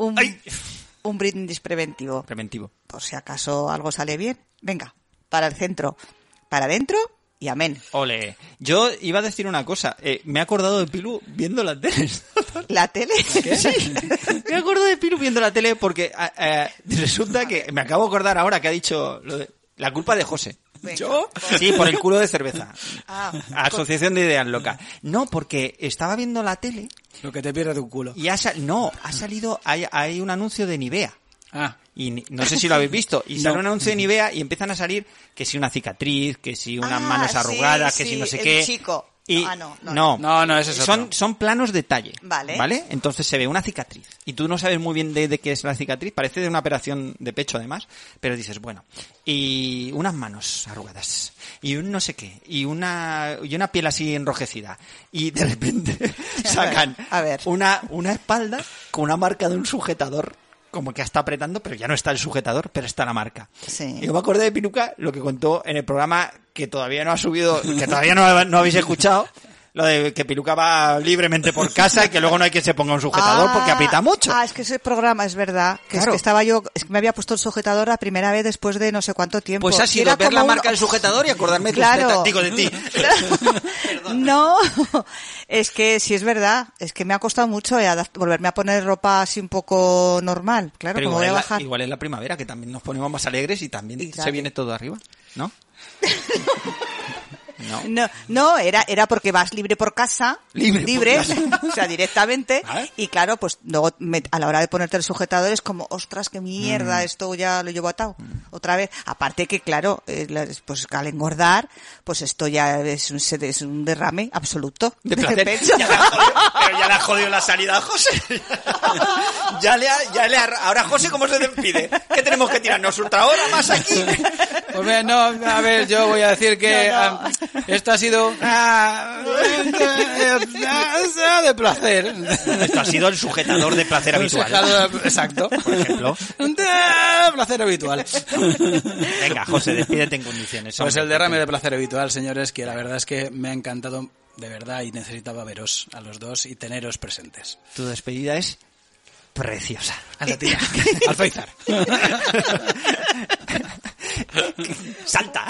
Un brindis preventivo. Por si acaso algo sale bien. Venga, para el centro, para adentro y amén. Ole. Yo iba a decir una cosa. Me he acordado de Pilu viendo la tele. ¿La tele? ¿Qué? Sí. Me acuerdo de Pilu viendo la tele porque resulta que me acabo de acordar ahora que ha dicho lo de la culpa de José. Venga. ¿Yo? Sí, por el culo de cerveza. Ah. Asociación de Ideas Locas. No, porque estaba viendo la tele Lo que te pierdes de un culo. y ha salido, hay un anuncio de Nivea. Ah. Y no sé si lo habéis visto. Y sale un anuncio de Nivea y empiezan a salir que si una cicatriz, que si unas manos arrugadas, sí, que si no sé el qué. chico. Y No, ese es otro. son planos detalle. Vale. Entonces se ve una cicatriz. Y tú no sabes muy bien de qué es la cicatriz. Parece de una operación de pecho además. Pero dices, bueno. Y unas manos arrugadas. Y un no sé qué. Y una piel así enrojecida. Y de repente sacan A ver. una espalda con una marca de un sujetador. Como que está apretando, pero ya no está el sujetador, pero está la marca. Sí. Y yo me acordé de Piluca, lo que contó en el programa que todavía no ha subido, que todavía no habéis escuchado, lo de que Piluca va libremente por casa y que luego no hay que se ponga un sujetador porque aprieta mucho. Es que ese programa es verdad. Que Claro. es que me había puesto el sujetador la primera vez después de no sé cuánto tiempo. Pues ha Y sido era ver como la un- marca del sujetador y acordarme de tus Claro. tetas, digo, de ti. No, es que sí es verdad. Es que me ha costado mucho volverme a poner ropa así un poco normal. Claro, Pero como voy a igual, bajar. igual es la primavera, que también nos ponemos más alegres y también Y se claro. viene todo arriba, ¿no? No, era porque vas libre por casa, Libre por casa. o sea, directamente, ¿Vale? y claro, pues luego a la hora de ponerte el sujetador es como, ostras, qué mierda, esto ya lo llevo atado, otra vez. Aparte que, claro, pues al engordar, pues esto ya es un derrame absoluto De de placer. pecho. Pero ya le ha jodido la salida a José. Ahora José, ¿cómo se despide? ¿Qué tenemos que tirarnos otra hora más aquí? Pues bien, no, a ver, yo voy a decir que esto ha sido de placer. Esto ha sido el sujetador de placer habitual. Exacto. Por ejemplo. Placer habitual. Venga, José, despídete en condiciones. Pues hombre. el derrame de placer habitual, señores, que la verdad es que me ha encantado de verdad y necesitaba veros a los dos y teneros presentes. Tu despedida es preciosa. Anda, tía. Alféizar. ¡Salta!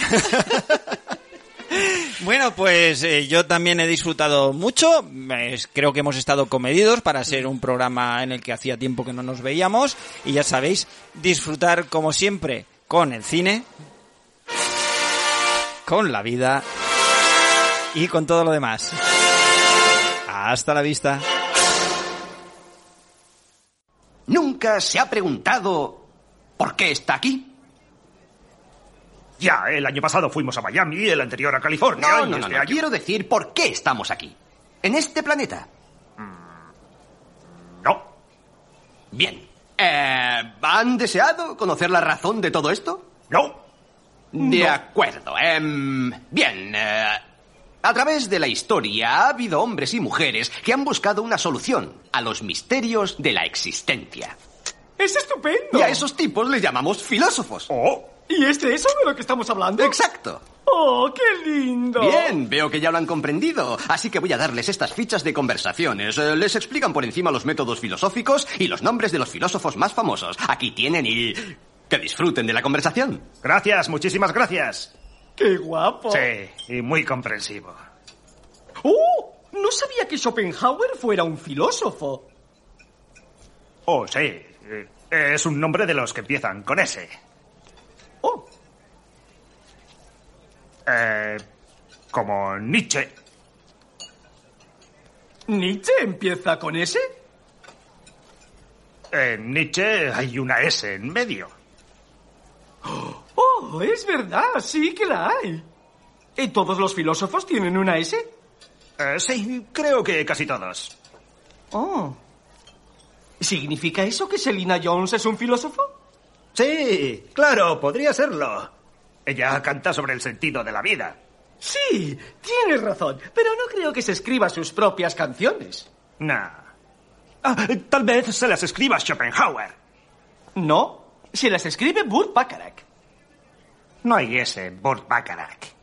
Bueno, pues yo también he disfrutado mucho. Creo que hemos estado comedidos para ser un programa en el que hacía tiempo que no nos veíamos. Y ya sabéis, disfrutar como siempre con el cine, con la vida y con todo lo demás. Hasta la vista. ¿Nunca se ha preguntado por qué está aquí? Ya, el año pasado fuimos a Miami, el anterior a California. y No. este año... Quiero decir, ¿por qué estamos aquí? En este planeta. No. Bien. ¿Han deseado conocer la razón de todo esto? No. De acuerdo. Bien. A través de la historia ha habido hombres y mujeres que han buscado una solución a los misterios de la existencia. ¡Es estupendo! Y a esos tipos les llamamos filósofos. Oh. ¿Y es de eso de lo que estamos hablando? Exacto. ¡Oh, qué lindo! Bien, veo que ya lo han comprendido. Así que voy a darles estas fichas de conversaciones. Les explican por encima los métodos filosóficos y los nombres de los filósofos más famosos. Aquí tienen y... que disfruten de la conversación. Gracias, muchísimas gracias. ¡Qué guapo! Sí, y muy comprensivo. ¡Oh! No sabía que Schopenhauer fuera un filósofo. Oh, sí. Es un nombre de los que empiezan con S. ¡Oh! Como Nietzsche. ¿Nietzsche empieza con S? En Nietzsche hay una S en medio. ¡Oh, es verdad! Sí que la hay. ¿Y todos los filósofos tienen una S? Sí, creo que casi todos. ¡Oh! ¿Significa eso que Selina Jones es un filósofo? Sí, claro, podría serlo. Ella canta sobre el sentido de la vida. Sí, tienes razón, pero no creo que se escriba sus propias canciones. Nah. Tal vez se las escriba Schopenhauer. No, se las escribe Burt Bacharach. No hay ese en Burt Bacharach.